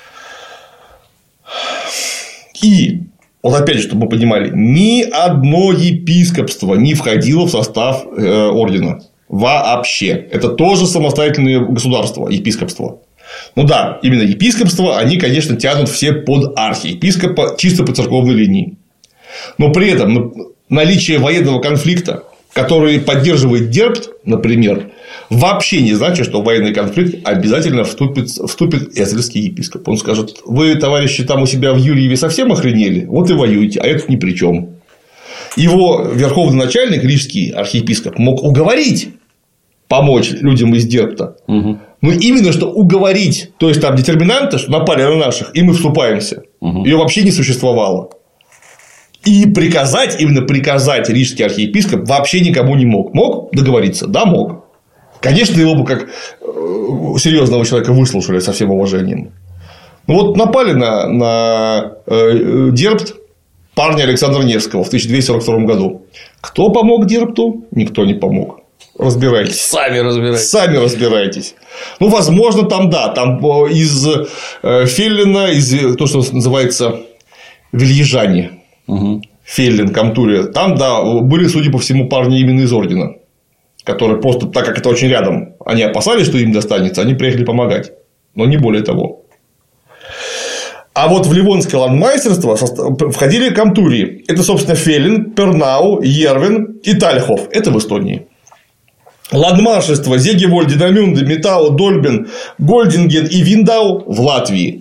И вот опять же, чтобы мы понимали, ни одно епископство не входило в состав ордена. Вообще. Это тоже самостоятельное государство, епископство. Ну да, именно епископство, они, конечно, тянут все под архиепископа чисто по церковной линии. Но при этом наличие военного конфликта, который поддерживает Дербт, например, вообще не значит, что в военный конфликт обязательно вступит эзельский епископ. Он скажет: вы, товарищи, там у себя в Юрьеве совсем охренели, вот и воюете, а это ни при чем. Его верховный начальник, рижский архиепископ, мог уговорить помочь людям из Дербта. Угу. Ну, именно что уговорить, то есть там детерминанта, что напали на наших, и мы вступаемся. Угу. Ее вообще не существовало. И именно приказать рижский архиепископ вообще никому не мог. Мог договориться? Да, мог. Конечно, его бы как серьезного человека выслушали со всем уважением. Ну, вот напали на Дербт парня Александра Невского в 1242 году. Кто помог Дербту? Никто не помог. Разбирайтесь. Сами разбирайтесь. Ну, возможно, там да. Там из Феллина, из то, что называется Вильежане. Угу. Феллин, Камтурия. Там, да, были, судя по всему, парни именно из ордена, которые просто, так как это очень рядом, они опасались, что им достанется, они приехали помогать. Но не более того. А вот в Ливонское ландмайстерство входили Камтурии. Это, собственно, Феллин, Пернау, Ервин и Тальхов. Это в Эстонии. Ландмаршество Зегевольд, Динамюнде, Метау, Дольбен, Гольдинген и Виндау в Латвии.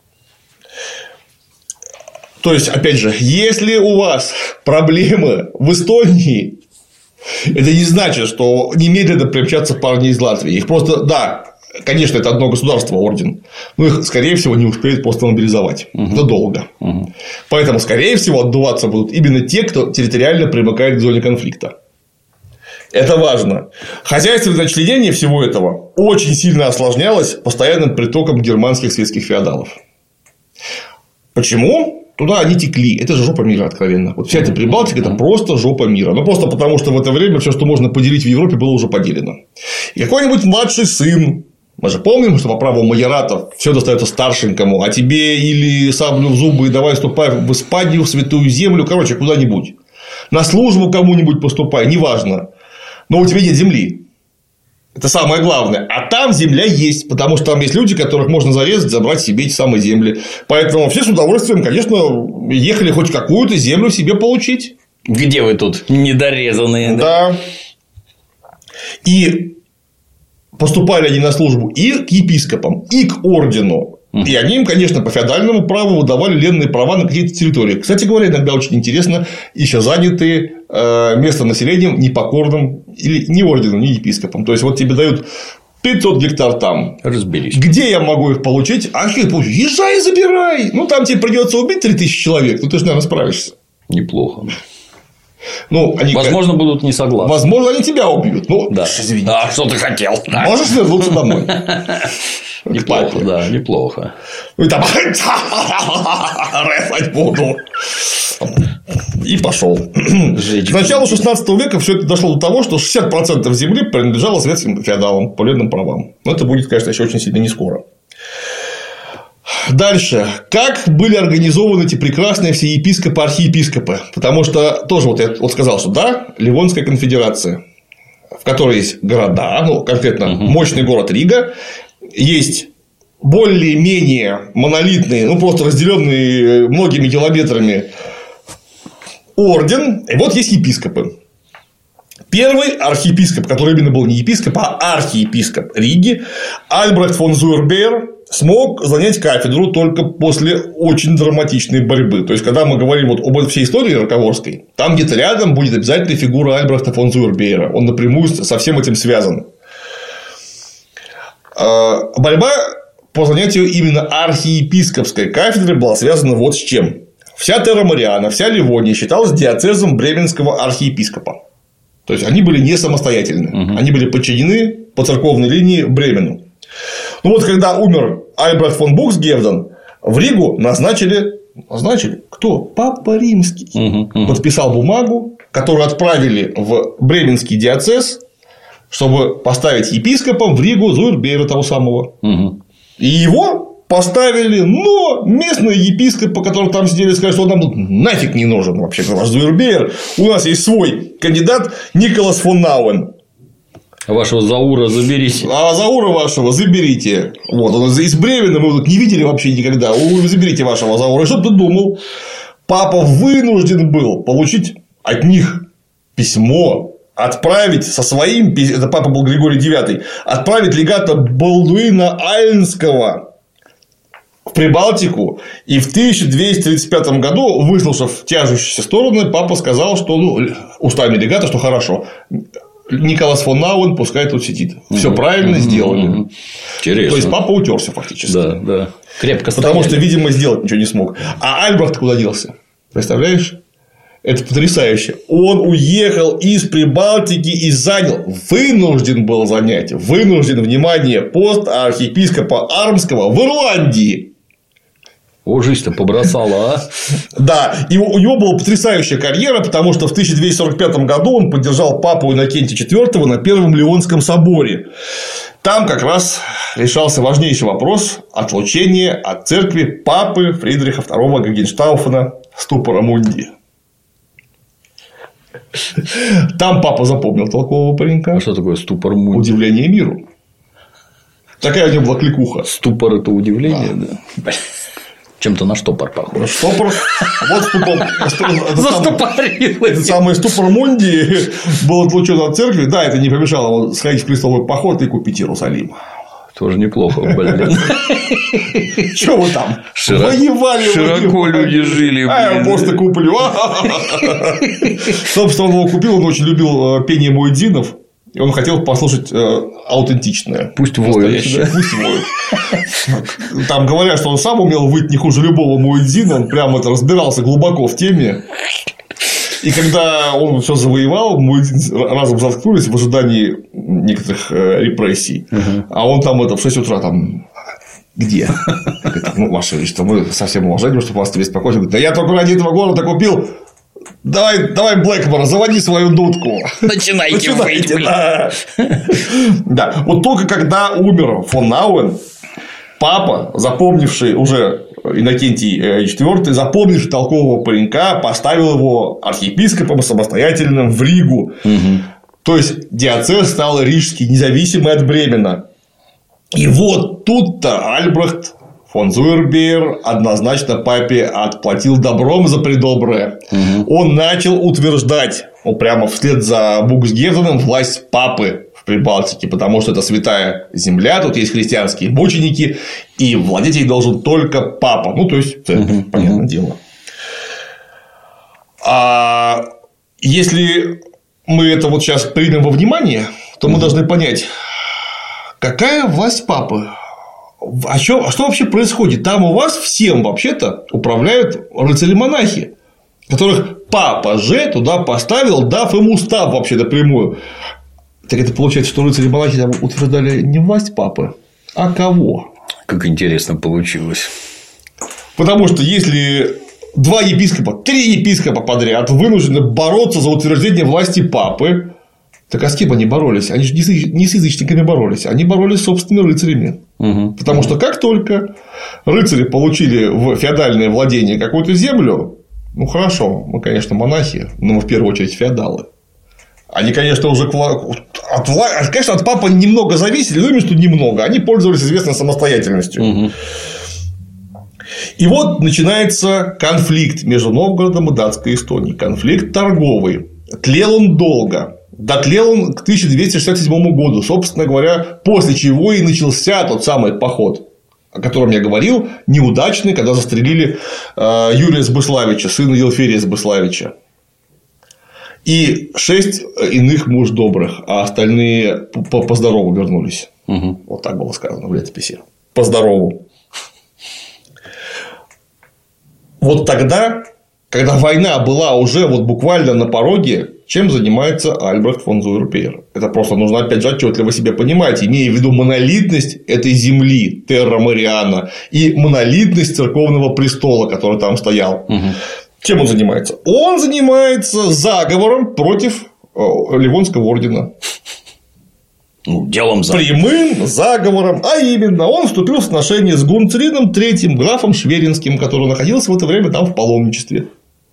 То есть, опять же, если у вас проблемы в Эстонии, это не значит, что немедленно примчатся парни из Латвии. Их просто, да, конечно, это одно государство, орден, но их, скорее всего, не успеют просто мобилизовать. Угу. Это долго. Угу. Поэтому, скорее всего, отдуваться будут именно те, кто территориально примыкает к зоне конфликта. Это важно. Хозяйственное членение всего этого очень сильно осложнялось постоянным притоком германских светских феодалов. Почему? Туда они текли. Это же жопа мира, откровенно. Вот вся эта Прибалтика – это просто жопа мира. Ну, просто потому, что в это время все, что можно поделить в Европе, было уже поделено. И какой-нибудь младший сын. Мы же помним, что по праву майоратов все достается старшенькому, а тебе или саблю в зубы и давай ступай в Испанию, в Святую Землю, короче, куда-нибудь. На службу кому-нибудь поступай, неважно. Но у тебя нет земли. Это самое главное. А там земля есть, потому что там есть люди, которых можно зарезать, забрать себе эти самые земли. Поэтому все с удовольствием, конечно, ехали хоть какую-то землю себе получить. Где вы тут недорезанные? Да. И поступали они на службу и к епископам, и к ордену. И они им, конечно, по феодальному праву выдавали ленные права на какие-то территории. Кстати говоря, иногда очень интересно, еще занятые местным населением непокорным или ни ордену, ни епископом. То есть, вот тебе дают 500 гектар там. Разберись. Где я могу их получить? Езжай и забирай. Ну, там тебе придется убить 3000 человек. Ну, ты же, наверное, справишься. Неплохо. Ну, они, возможно, будут не согласны. Возможно, они тебя убьют. Ну, да. Извините. А что ты хотел? Можешь вернуться домой. Неплохо, да, неплохо. Ну, и там рэпать буду. И пошел. К началу 16 века все это дошло до того, что 60% земли принадлежало светским феодалам по ленным правам. Но это будет, конечно, еще очень сильно не скоро. Дальше. Как были организованы эти прекрасные все епископы, архиепископы? Потому что тоже вот я вот сказал, что да, Ливонская конфедерация, в которой есть города, ну, конкретно мощный город Рига, есть более-менее монолитные, ну, просто разделенные многими километрами орден, и вот есть епископы. Первый архиепископ, который именно был не епископ, а архиепископ Риги, Альбрехт фон Зуербейер, смог занять кафедру только после очень драматичной борьбы. То есть, когда мы говорим вот об всей истории Роковорской, там где-то рядом будет обязательно фигура Альбрехта фон Зуербейера. Он напрямую со всем этим связан. Борьба по занятию именно архиепископской кафедры была связана вот с чем. Вся Терра Мариана, вся Ливония считалась диоцезом бременского архиепископа. То есть, они были не самостоятельны. Они были подчинены по церковной линии Бремену. Ну, вот когда умер Альбрехт фон Буксгевден, в Ригу назначили кто? Папа Римский. Подписал бумагу, которую отправили в Бременский диоцез, чтобы поставить епископом в Ригу Зуербейера того самого. И его поставили, но местный епископ, который там сидели, сказали, что он нам нафиг не нужен вообще, ваш Зуербейер. У нас есть свой кандидат Николас фон Науэн. Вашего Заура заберите. А Заура вашего заберите. Вот, он из Бревена мы вот не видели вообще никогда. Вы заберите вашего Заура. И что ты думал? Папа вынужден был получить от них письмо, отправить со своим, это папа был Григорий IX, отправить легата Балдуина Альнского в Прибалтику. И в 1235 году, выслушав тяжущиеся стороны, папа сказал, что устами легата, что хорошо. Николас фон Науэн пускай тут сидит. Все правильно сделали. Интересно. То есть папа утерся фактически. Да. Крепко стояли. Потому что, видимо, сделать ничего не смог. А Альбрехт куда делся? Представляешь? Это потрясающе. Он уехал из Прибалтики и занял, вынужден был занять, внимание, пост архиепископа Армского в Ирландии. О, жизнь-то побросала, а? Да, и у него была потрясающая карьера, потому что в 1245 году он поддержал папу Иннокентия IV на Первом Леонском соборе. Там как раз решался важнейший вопрос отлучения от церкви папы Фридриха II Гогенштауфена Ступора Мунди. Там папа запомнил толкового паренька. А что такое ступор Мунди? Удивление миру. Такая у него была кликуха. Ступор – это удивление, да. Чем-то на штопор похож. Штопор. Вот ступор. Застопорилось. Этот самый Ступор Мунди был отлучен от церкви. Да, это не помешало ему сходить в крестовый поход и купить Иерусалим. Тоже неплохо, блин. Что вы там? Воевали. Широко люди жили. А я просто куплю. Собственно, он его купил. Он очень любил пение муэдзинов. И он хотел послушать аутентичное. Пусть воют. Пусть воют. Там говорят, что он сам умел выть не хуже любого муэдзина. Он прям это разбирался глубоко в теме. И когда он все завоевал, муэдзины разом заткнулись в ожидании некоторых репрессий. А он там в 6 утра там. Где? Ваше Величество, мы со всем уважением, чтобы вас беспокоить. Говорит, да я только ради этого города купил. Давай, Блэкмор, заводи свою дудку. Начинайте выть, блин. Да. Вот только когда умер фон Науэн, папа, запомнивший уже Иннокентий IV, запомнивший толкового паренька, поставил его архиепископом самостоятельным в Ригу. То есть диоцез стал рижский, независимый от Бремена. И вот тут-то Альбрехт фон Зуербейер однозначно папе отплатил добром за предоброе. Он начал утверждать, прямо вслед за Буксгефтеном, власть папы в Прибалтике, потому что это святая земля, тут есть христианские мученики, и владеть ей должен только папа. То есть церковь, понятное дело. А если мы это вот сейчас примем во внимание, то мы должны понять, какая власть папы. А что вообще происходит? Там у вас всем вообще-то управляют рыцари-монахи, которых папа же туда поставил, дав им устав вообще напрямую. Так это получается, что рыцари-монахи там утверждали не власть папы, а кого? Как интересно получилось. Потому что если 2 епископа, 3 епископа подряд вынуждены бороться за утверждение власти папы, так а с кем они боролись? Они же не с язычниками боролись, они боролись с собственными рыцарями. Потому что как только рыцари получили в феодальное владение какую-то землю, хорошо, мы, конечно, монахи, но мы в первую очередь феодалы. Они, конечно, уже от папы немного зависели, но между немного. Они пользовались известной самостоятельностью. И вот начинается конфликт между Новгородом и датской Эстонией. Конфликт торговый. Тлел он долго. Дотлел он к 1267 году, собственно говоря, после чего и начался тот самый поход, о котором я говорил, неудачный, когда застрелили Юрия Сбыславича, сына Елферия Сбыславича. И 6 иных муж добрых, а остальные по здорову вернулись. Вот так было сказано в летописи. По здорову. Вот тогда, когда война была уже буквально на пороге, чем занимается Альбрехт фон Зуербейер? Это просто нужно, опять же, отчетливо себе понимать, имея в виду монолитность этой земли, Терра Мариана, и монолитность церковного престола, который там стоял. Чем он занимается? Он занимается заговором против Ливонского ордена. Делом прямым заговором, а именно он вступил в сношение с Гунцрином III, графом Шверинским, который находился в это время там в паломничестве.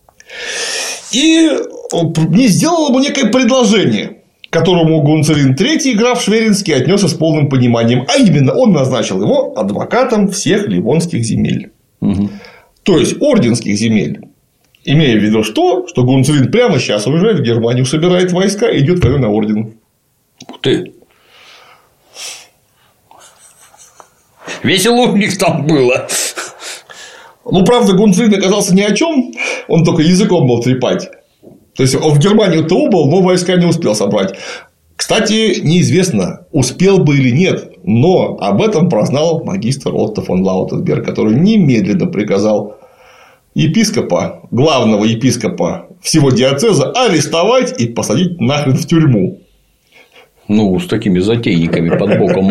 И не сделал ему некое предложение, к которому Гунцрин III, граф Шверинский, отнесся с полным пониманием, а именно он назначил его адвокатом всех ливонских земель. То есть орденских земель. Имея в виду что Гунцрин прямо сейчас уезжает в Германию, собирает войска и идет на орден. Ух ты. Весело у них там было. Правда, Гунцрин оказался ни о чем, он только языком был трепать. То есть он в Германию-то убыл, но войска не успел собрать. Кстати, неизвестно, успел бы или нет, но об этом прознал магистр Отто фон Лаутенберг, который немедленно приказал епископа, главного епископа всего диоцеза арестовать и посадить нахрен в тюрьму. С такими затейниками под боком.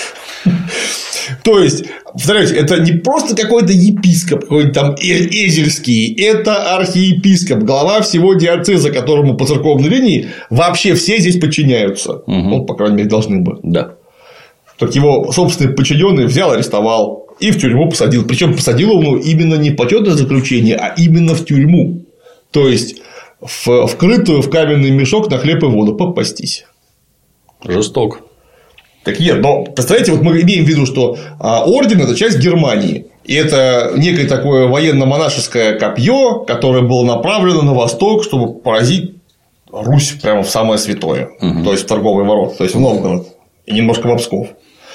То есть, повторяюсь, это не просто какой-то епископ, какой-то там Эзельский, это архиепископ, глава всего диоцеза, которому по церковной линии вообще все здесь подчиняются. По крайней мере, должны бы. Да. Так его собственный подчиненный взял, арестовал и в тюрьму посадил. Причем посадил его именно не в почетное заключение, а именно в тюрьму. То есть, вкрытую в каменный мешок на хлеб и воду попастись. Жестоко. Так нет, но представляете, мы имеем в виду, что орден – это часть Германии. И это некое такое военно-монашеское копье, которое было направлено на восток, чтобы поразить Русь прямо в самое святое. То есть в торговые ворота, то есть в Новгород и немножко в Псков.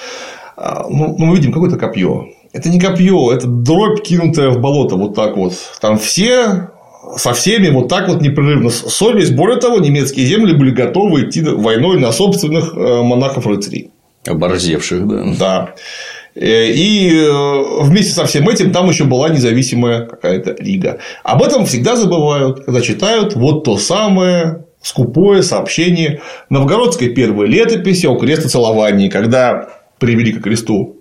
Мы видим какое-то копье. Это не копье, это дробь, кинутая в болото вот так вот. Там все со всеми вот так вот непрерывно ссорились. Более того, немецкие земли были готовы идти войной на собственных монахов-рыцарей. Оборзевших, да. Да. И вместе со всем этим там еще была независимая какая-то Рига. Об этом всегда забывают, когда читают вот то самое скупое сообщение новгородской первой летописи о крестоцеловании, когда привели ко кресту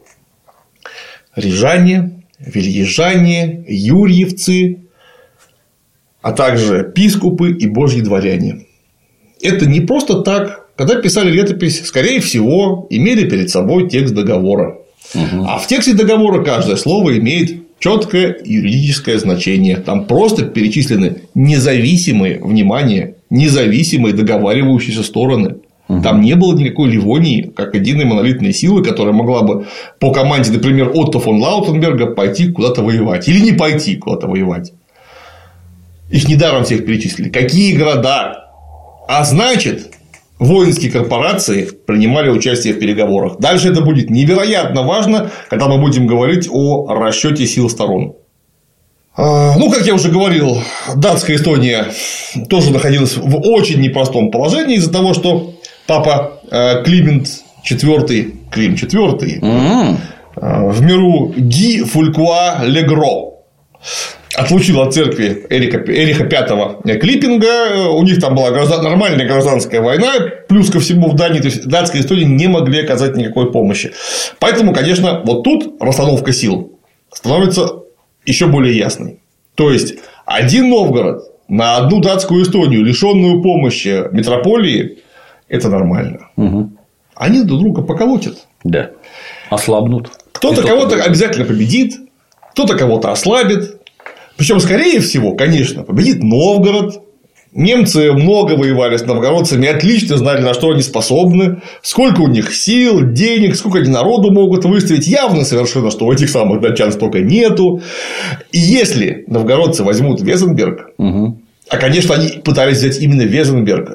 рижане, вельежане, юрьевцы, а также пискупы и божьи дворяне. Это не просто так. Когда писали летопись, скорее всего, имели перед собой текст договора. А в тексте договора каждое слово имеет четкое юридическое значение. Там просто перечислены независимые, внимание, независимые договаривающиеся стороны. Там не было никакой Ливонии, как единой монолитной силы, которая могла бы по команде, например, Отто фон Лаутенберга пойти куда-то воевать. Или не пойти куда-то воевать. Их недаром всех перечислили. Какие города? А значит, воинские корпорации принимали участие в переговорах. Дальше это будет невероятно важно, когда мы будем говорить о расчете сил сторон. Как я уже говорил, датская Эстония тоже находилась в очень непростом положении из-за того, что папа Климент IV, Клим IV, в миру Ги Фулькуа Легро отлучил от церкви Эриха V Клиппинга. У них там была нормальная гражданская война. Плюс ко всему в Дании, то есть датской Эстонии не могли оказать никакой помощи. Поэтому, конечно, вот тут расстановка сил становится еще более ясной. То есть один Новгород на одну датскую Эстонию, лишенную помощи метрополии, это нормально. Они друг друга поколотят. Да. Ослабнут. Кто-то кого-то обязательно победит, кто-то кого-то ослабит. Причем, скорее всего, конечно, победит Новгород. Немцы много воевали с новгородцами, отлично знали, на что они способны, сколько у них сил, денег, сколько они народу могут выставить. Явно совершенно, что у этих самых датчан столько нету. И если новгородцы возьмут Везенберг, а, конечно, они пытались взять именно Везенберг,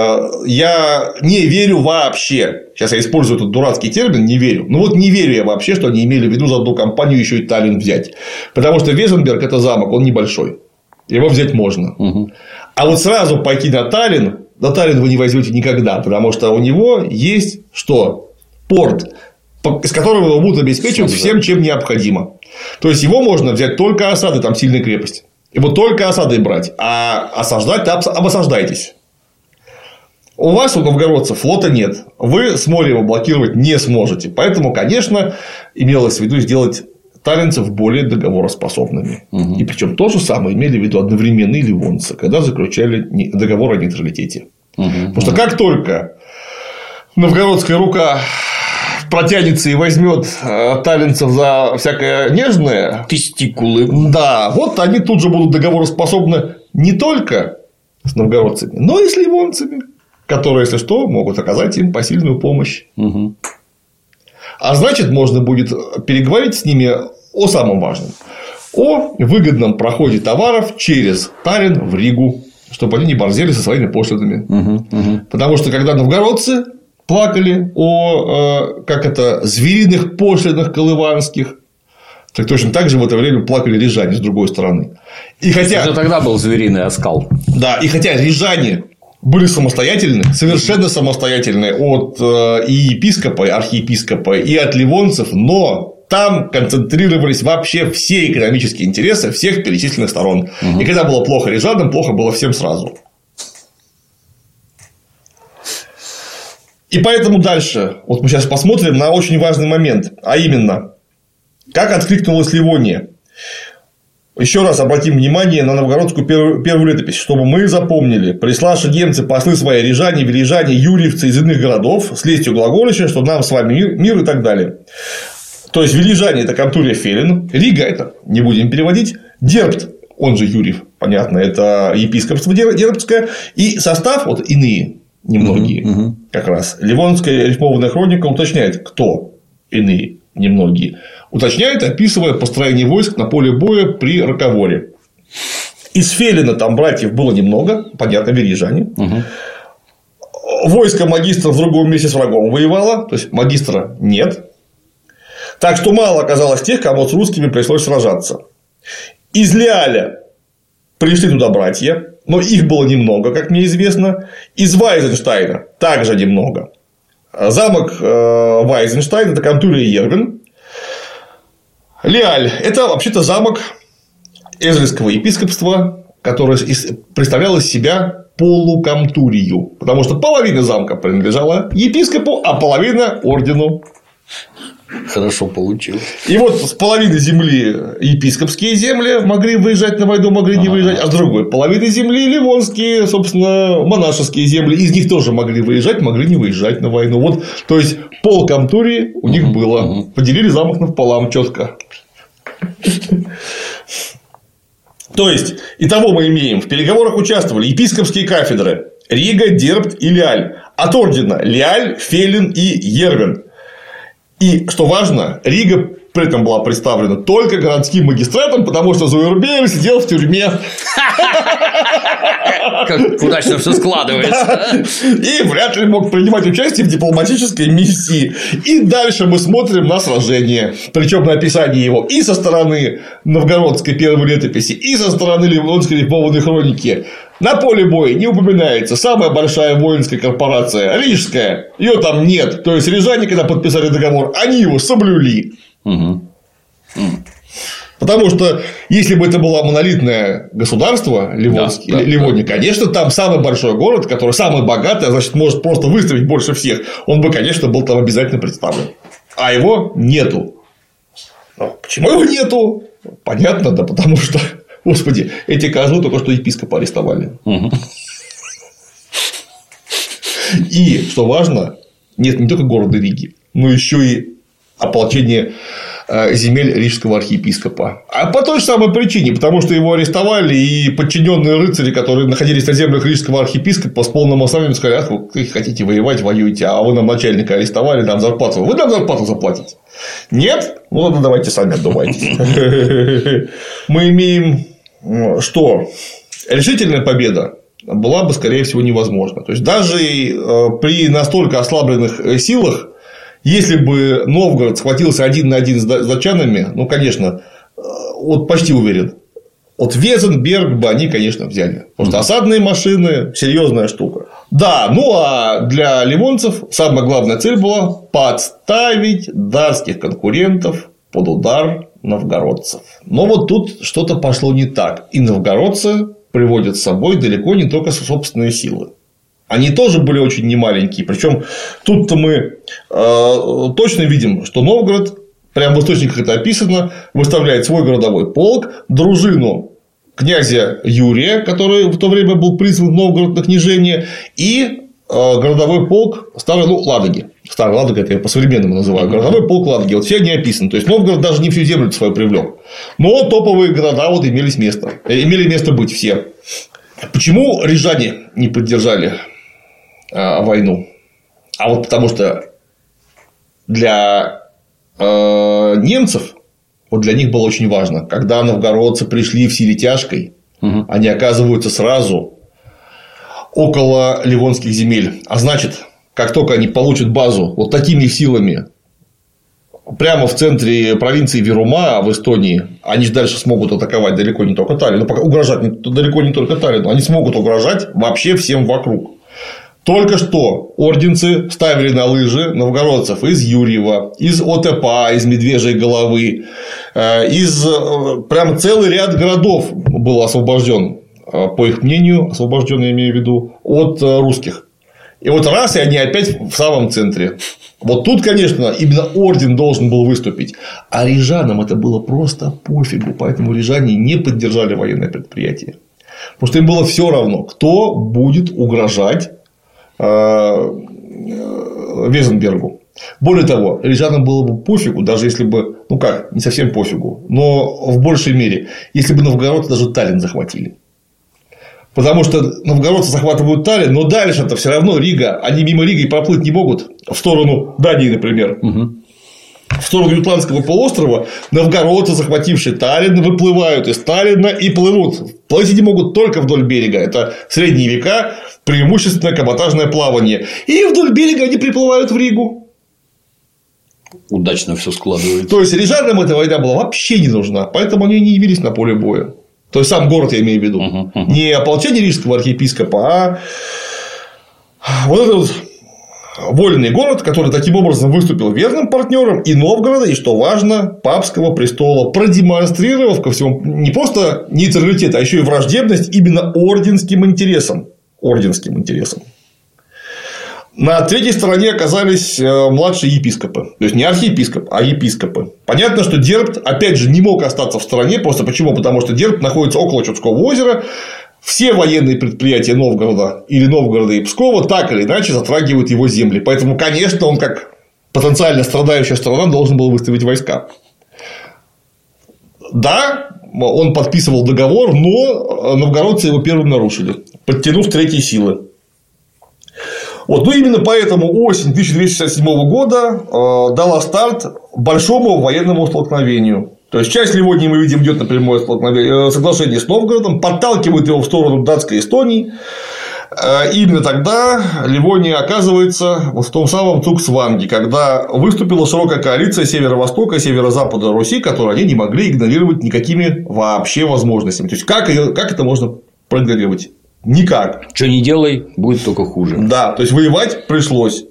я не верю вообще. Сейчас я использую этот дурацкий термин, не верю. Не верю я вообще, что они имели в виду за одну кампанию еще и Таллин взять. Потому что Везенберг – это замок, он небольшой. Его взять можно. А вот сразу пойти на Таллин вы не возьмете никогда, потому что у него есть что? Порт, из которого его будут обеспечивать всем, чем необходимо. То есть его можно взять только осадой, там сильная крепость. Его только осадой брать, а осаждать обосаждайтесь. У вас, у новгородцев, флота нет. Вы с моря его блокировать не сможете. Поэтому, конечно, имелось в виду сделать таллинцев более договороспособными. И причем то же самое имели в виду одновременно и ливонцы, когда заключали договор о нейтралитете. Потому что как только новгородская рука протянется и возьмет таллинцев за всякое нежное. Тестикулы. Да, вот они тут же будут договороспособны не только с новгородцами, но и с ливонцами, которые, если что, могут оказать им посильную помощь. Угу. А значит, можно будет переговорить с ними о самом важном. О выгодном проходе товаров через Таллин в Ригу, чтобы они не борзели со своими пошлинами. Потому что, когда новгородцы плакали о звериных пошлинах колыванских, так точно так же в это время плакали рижане с другой стороны. И хотя... Это тогда был звериный оскал. Да, и хотя рижане были самостоятельны, совершенно самостоятельны от и епископа, и архиепископа, и от ливонцев, но там концентрировались вообще все экономические интересы всех перечисленных сторон. Угу. И когда было плохо рижанам, плохо было всем сразу. И поэтому дальше вот мы сейчас посмотрим на очень важный момент, а именно, как откликнулась Ливония. Еще раз обратим внимание на новгородскую первую летопись, чтобы мы запомнили. Приславши немцы послы свои рижане, велижане, юрьевцы из иных городов с лестью глаголища, что нам с вами мир и так далее. То есть, велижане – это Камтурия Фелин, Рига – это, не будем переводить, Дербт, он же Юрьев, понятно, это епископство Дербтское, и состав, вот иные немногие, как раз. Ливонская рифмованная хроника уточняет, кто иные немногие. Уточняет, описывая построение войск на поле боя при Роковоре. Из Фелина там братьев было немного, понятно, велижане. Войско магистра в другом месте с врагом воевало, то есть магистра нет. Так что мало оказалось тех, кому с русскими пришлось сражаться. Из Лиаля пришли туда братья, но их было немного, как мне известно. Из Вайзенштейна также немного. Замок Вайзенштейн – это Камтурия Ервин. Лиаль – это вообще-то замок Эзельского епископства, которое представляло из себя полукамтурию, потому что половина замка принадлежала епископу, а половина – ордену. Хорошо получилось. И вот с половины земли епископские земли могли выезжать на войну, могли не выезжать, а с другой половины земли ливонские, собственно, монашеские земли. Из них тоже могли выезжать, могли не выезжать на войну. Вот, то есть, полкамтурии у них было. Поделили замок напополам четко. То есть, итого мы имеем. В переговорах участвовали епископские кафедры Рига, Дербт и Лиаль. От ордена Лиаль, Фелин и Ервин. И, что важно, Рига при этом была представлена только городским магистратом, потому что Зуербеев сидел в тюрьме. Как удачно все складывается. И вряд ли мог принимать участие в дипломатической миссии. И дальше мы смотрим на сражение. Причем на описание его и со стороны новгородской первой летописи, и со стороны ливонской рифмованной хроники. На поле боя не упоминается самая большая воинская корпорация Рижская. Ее там нет. То есть, рижане, когда подписали договор, они его соблюли. Потому что, если бы это было монолитное государство Ливония, конечно, там самый большой город, который самый богатый, а значит, может просто выставить больше всех, он бы, конечно, был там обязательно представлен. А его нету. Но почему его нету? Понятно, да потому что, господи, эти козлы только что епископа арестовали. И, что важно, нет не только города Риги, но еще и ополчение земель рижского архиепископа. А по той же самой причине, потому что его арестовали, и подчиненные рыцари, которые находились на землях рижского архиепископа, с полным основанием сказали: ах, вы хотите воевать, воюете, а вы нам начальника арестовали, нам зарплату. Вы нам зарплату заплатите? Нет? Ну ладно, давайте сами отдувайтесь. Мы имеем что? Решительная победа была бы, скорее всего, невозможна. То есть, даже при настолько ослабленных силах, если бы Новгород схватился один на один с датчанами, ну, конечно, вот почти уверен, от Везенберг бы они, конечно, взяли. Потому что осадные машины – серьезная штука. Да, ну а для ливонцев самая главная цель была подставить датских конкурентов под удар новгородцев. Но вот тут что-то пошло не так. И новгородцы приводят с собой далеко не только собственные силы. Они тоже были очень немаленькие. Причем тут-то мы точно видим, что Новгород, прямо в источниках это описано, выставляет свой городовой полк, дружину князя Юрия, который в то время был призван в Новгород на княжение, и городовой полк Старой Ладоги. Старая Ладога, это я по-современному называю. Городовой полк Ладоги. Вот все они описаны. То есть Новгород даже не всю землю свою привлек. Но топовые города вот имели место быть все. Почему рижане не поддержали войну? А вот потому что для немцев, вот для них было очень важно, когда новгородцы пришли в силе тяжкой, они оказываются сразу около ливонских земель. А значит, как только они получат базу вот такими силами прямо в центре провинции Вирума в Эстонии, они же дальше смогут атаковать далеко не только Таллин, угрожать далеко не только Таллину, они смогут угрожать вообще всем вокруг. Только что орденцы ставили на лыжи новгородцев из Юрьева, из Отепа, из Медвежьей Головы, прям целый ряд городов был освобожден, по их мнению, освобожден, я имею в виду, от русских. И вот раз, и они опять в самом центре. Вот тут, конечно, именно орден должен был выступить. А рижанам это было просто пофигу. Поэтому рижане не поддержали военное предприятие. Потому что им было все равно, кто будет угрожать Везенбергу. Более того, рижанам было бы пофигу, даже если бы, ну как, не совсем пофигу, но в большей мере, если бы новгородцы даже Таллин захватили. Потому что новгородцы захватывают Таллин, но дальше-то все равно Рига, они мимо Риги проплыть не могут в сторону Дании, например. В сторону Ютландского полуострова новгородцы, захватившие Таллин, выплывают из Таллина и плывут. Плыть они могут только вдоль берега. Это средние века, преимущественно каботажное плавание. И вдоль берега они приплывают в Ригу. Удачно все складывается. То есть рижанам эта война была вообще не нужна, поэтому они не явились на поле боя. То есть сам город, я имею в виду. Не ополчение рижского архиепископа, а вот этот вольный город, который таким образом выступил верным партнером и Новгорода, и, что важно, папского престола, продемонстрировав ко всему не просто нейтралитет, а еще и враждебность именно орденским интересам. На третьей стороне оказались младшие епископы. То есть не архиепископ, а епископы. Понятно, что Дербт, опять же, не мог остаться в стороне. Просто почему? Потому что Дербт находится около Чудского озера. Все военные предприятия Новгорода или Новгорода и Пскова так или иначе затрагивают его земли. Поэтому, конечно, он, как потенциально страдающая сторона, должен был выставить войска. Да, он подписывал договор, но новгородцы его первым нарушили, подтянув третьей силы. Вот, ну, именно поэтому осень 1267 года дала старт большому военному столкновению. То есть часть Ливонии, мы видим, идет на прямое соглашение с Новгородом, подталкивает его в сторону датской Эстонии. Именно тогда Ливония оказывается в том самом Цугцванге, когда выступила широкая коалиция северо-востока и северо-запада Руси, которую они не могли игнорировать никакими вообще возможностями. То есть как это можно проигнорировать? Никак. Что не делай, будет только хуже. Да, то есть воевать пришлось.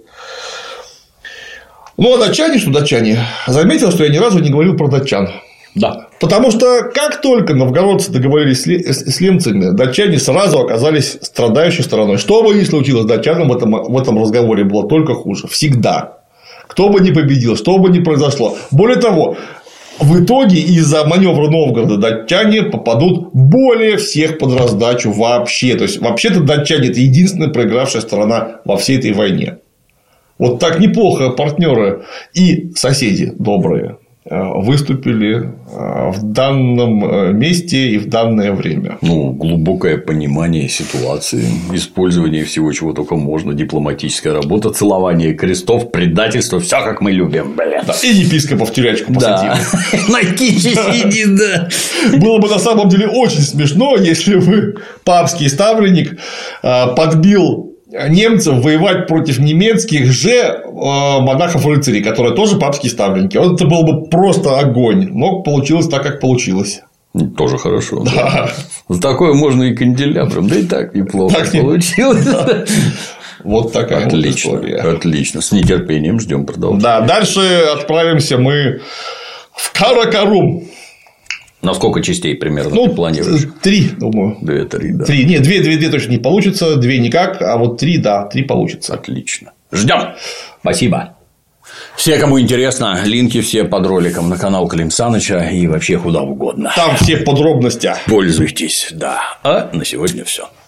Ну, а датчане, что датчане? Заметил, что я ни разу не говорил про датчан. Да. Потому что как только новгородцы договорились с лемцами, датчане сразу оказались страдающей стороной. Что бы ни случилось с датчанам в этом разговоре, было только хуже. Всегда. Кто бы ни победил, что бы ни произошло. Более того, в итоге из-за маневра Новгорода датчане попадут более всех под раздачу вообще. То есть, вообще-то датчане – это единственная проигравшая сторона во всей этой войне. Вот так неплохо партнеры и соседи добрые выступили в данном месте и в данное время. Ну, глубокое понимание ситуации, использование всего, чего только можно, дипломатическая работа, целование крестов, предательство, все как мы любим, блин. Да, и епископа в тюрячку посадили. На киче сидит, да. Было бы на самом деле очень смешно, если бы папский ставленник подбил немцев воевать против немецких же монахов-рыцарей, которые тоже папские ставленники. Вот это был бы просто огонь. Но получилось так, как получилось. Тоже хорошо. Да. За такое можно и канделябром. Да и так неплохо так получилось. Да. Вот такая отлично, вот история. Отлично. С нетерпением ждем продолжения. Да, дальше отправимся мы в Каракарум. На сколько частей примерно ты планируешь? 3, думаю. 2-3, да. 3. Нет, 2 точно не получится, 2 никак, а вот 3, да, 3 получится. Отлично. Ждем. Спасибо. Все, кому интересно, линки все под роликом на канал Клим Саныча и вообще куда угодно. Там все подробности. Пользуйтесь, да. А на сегодня все.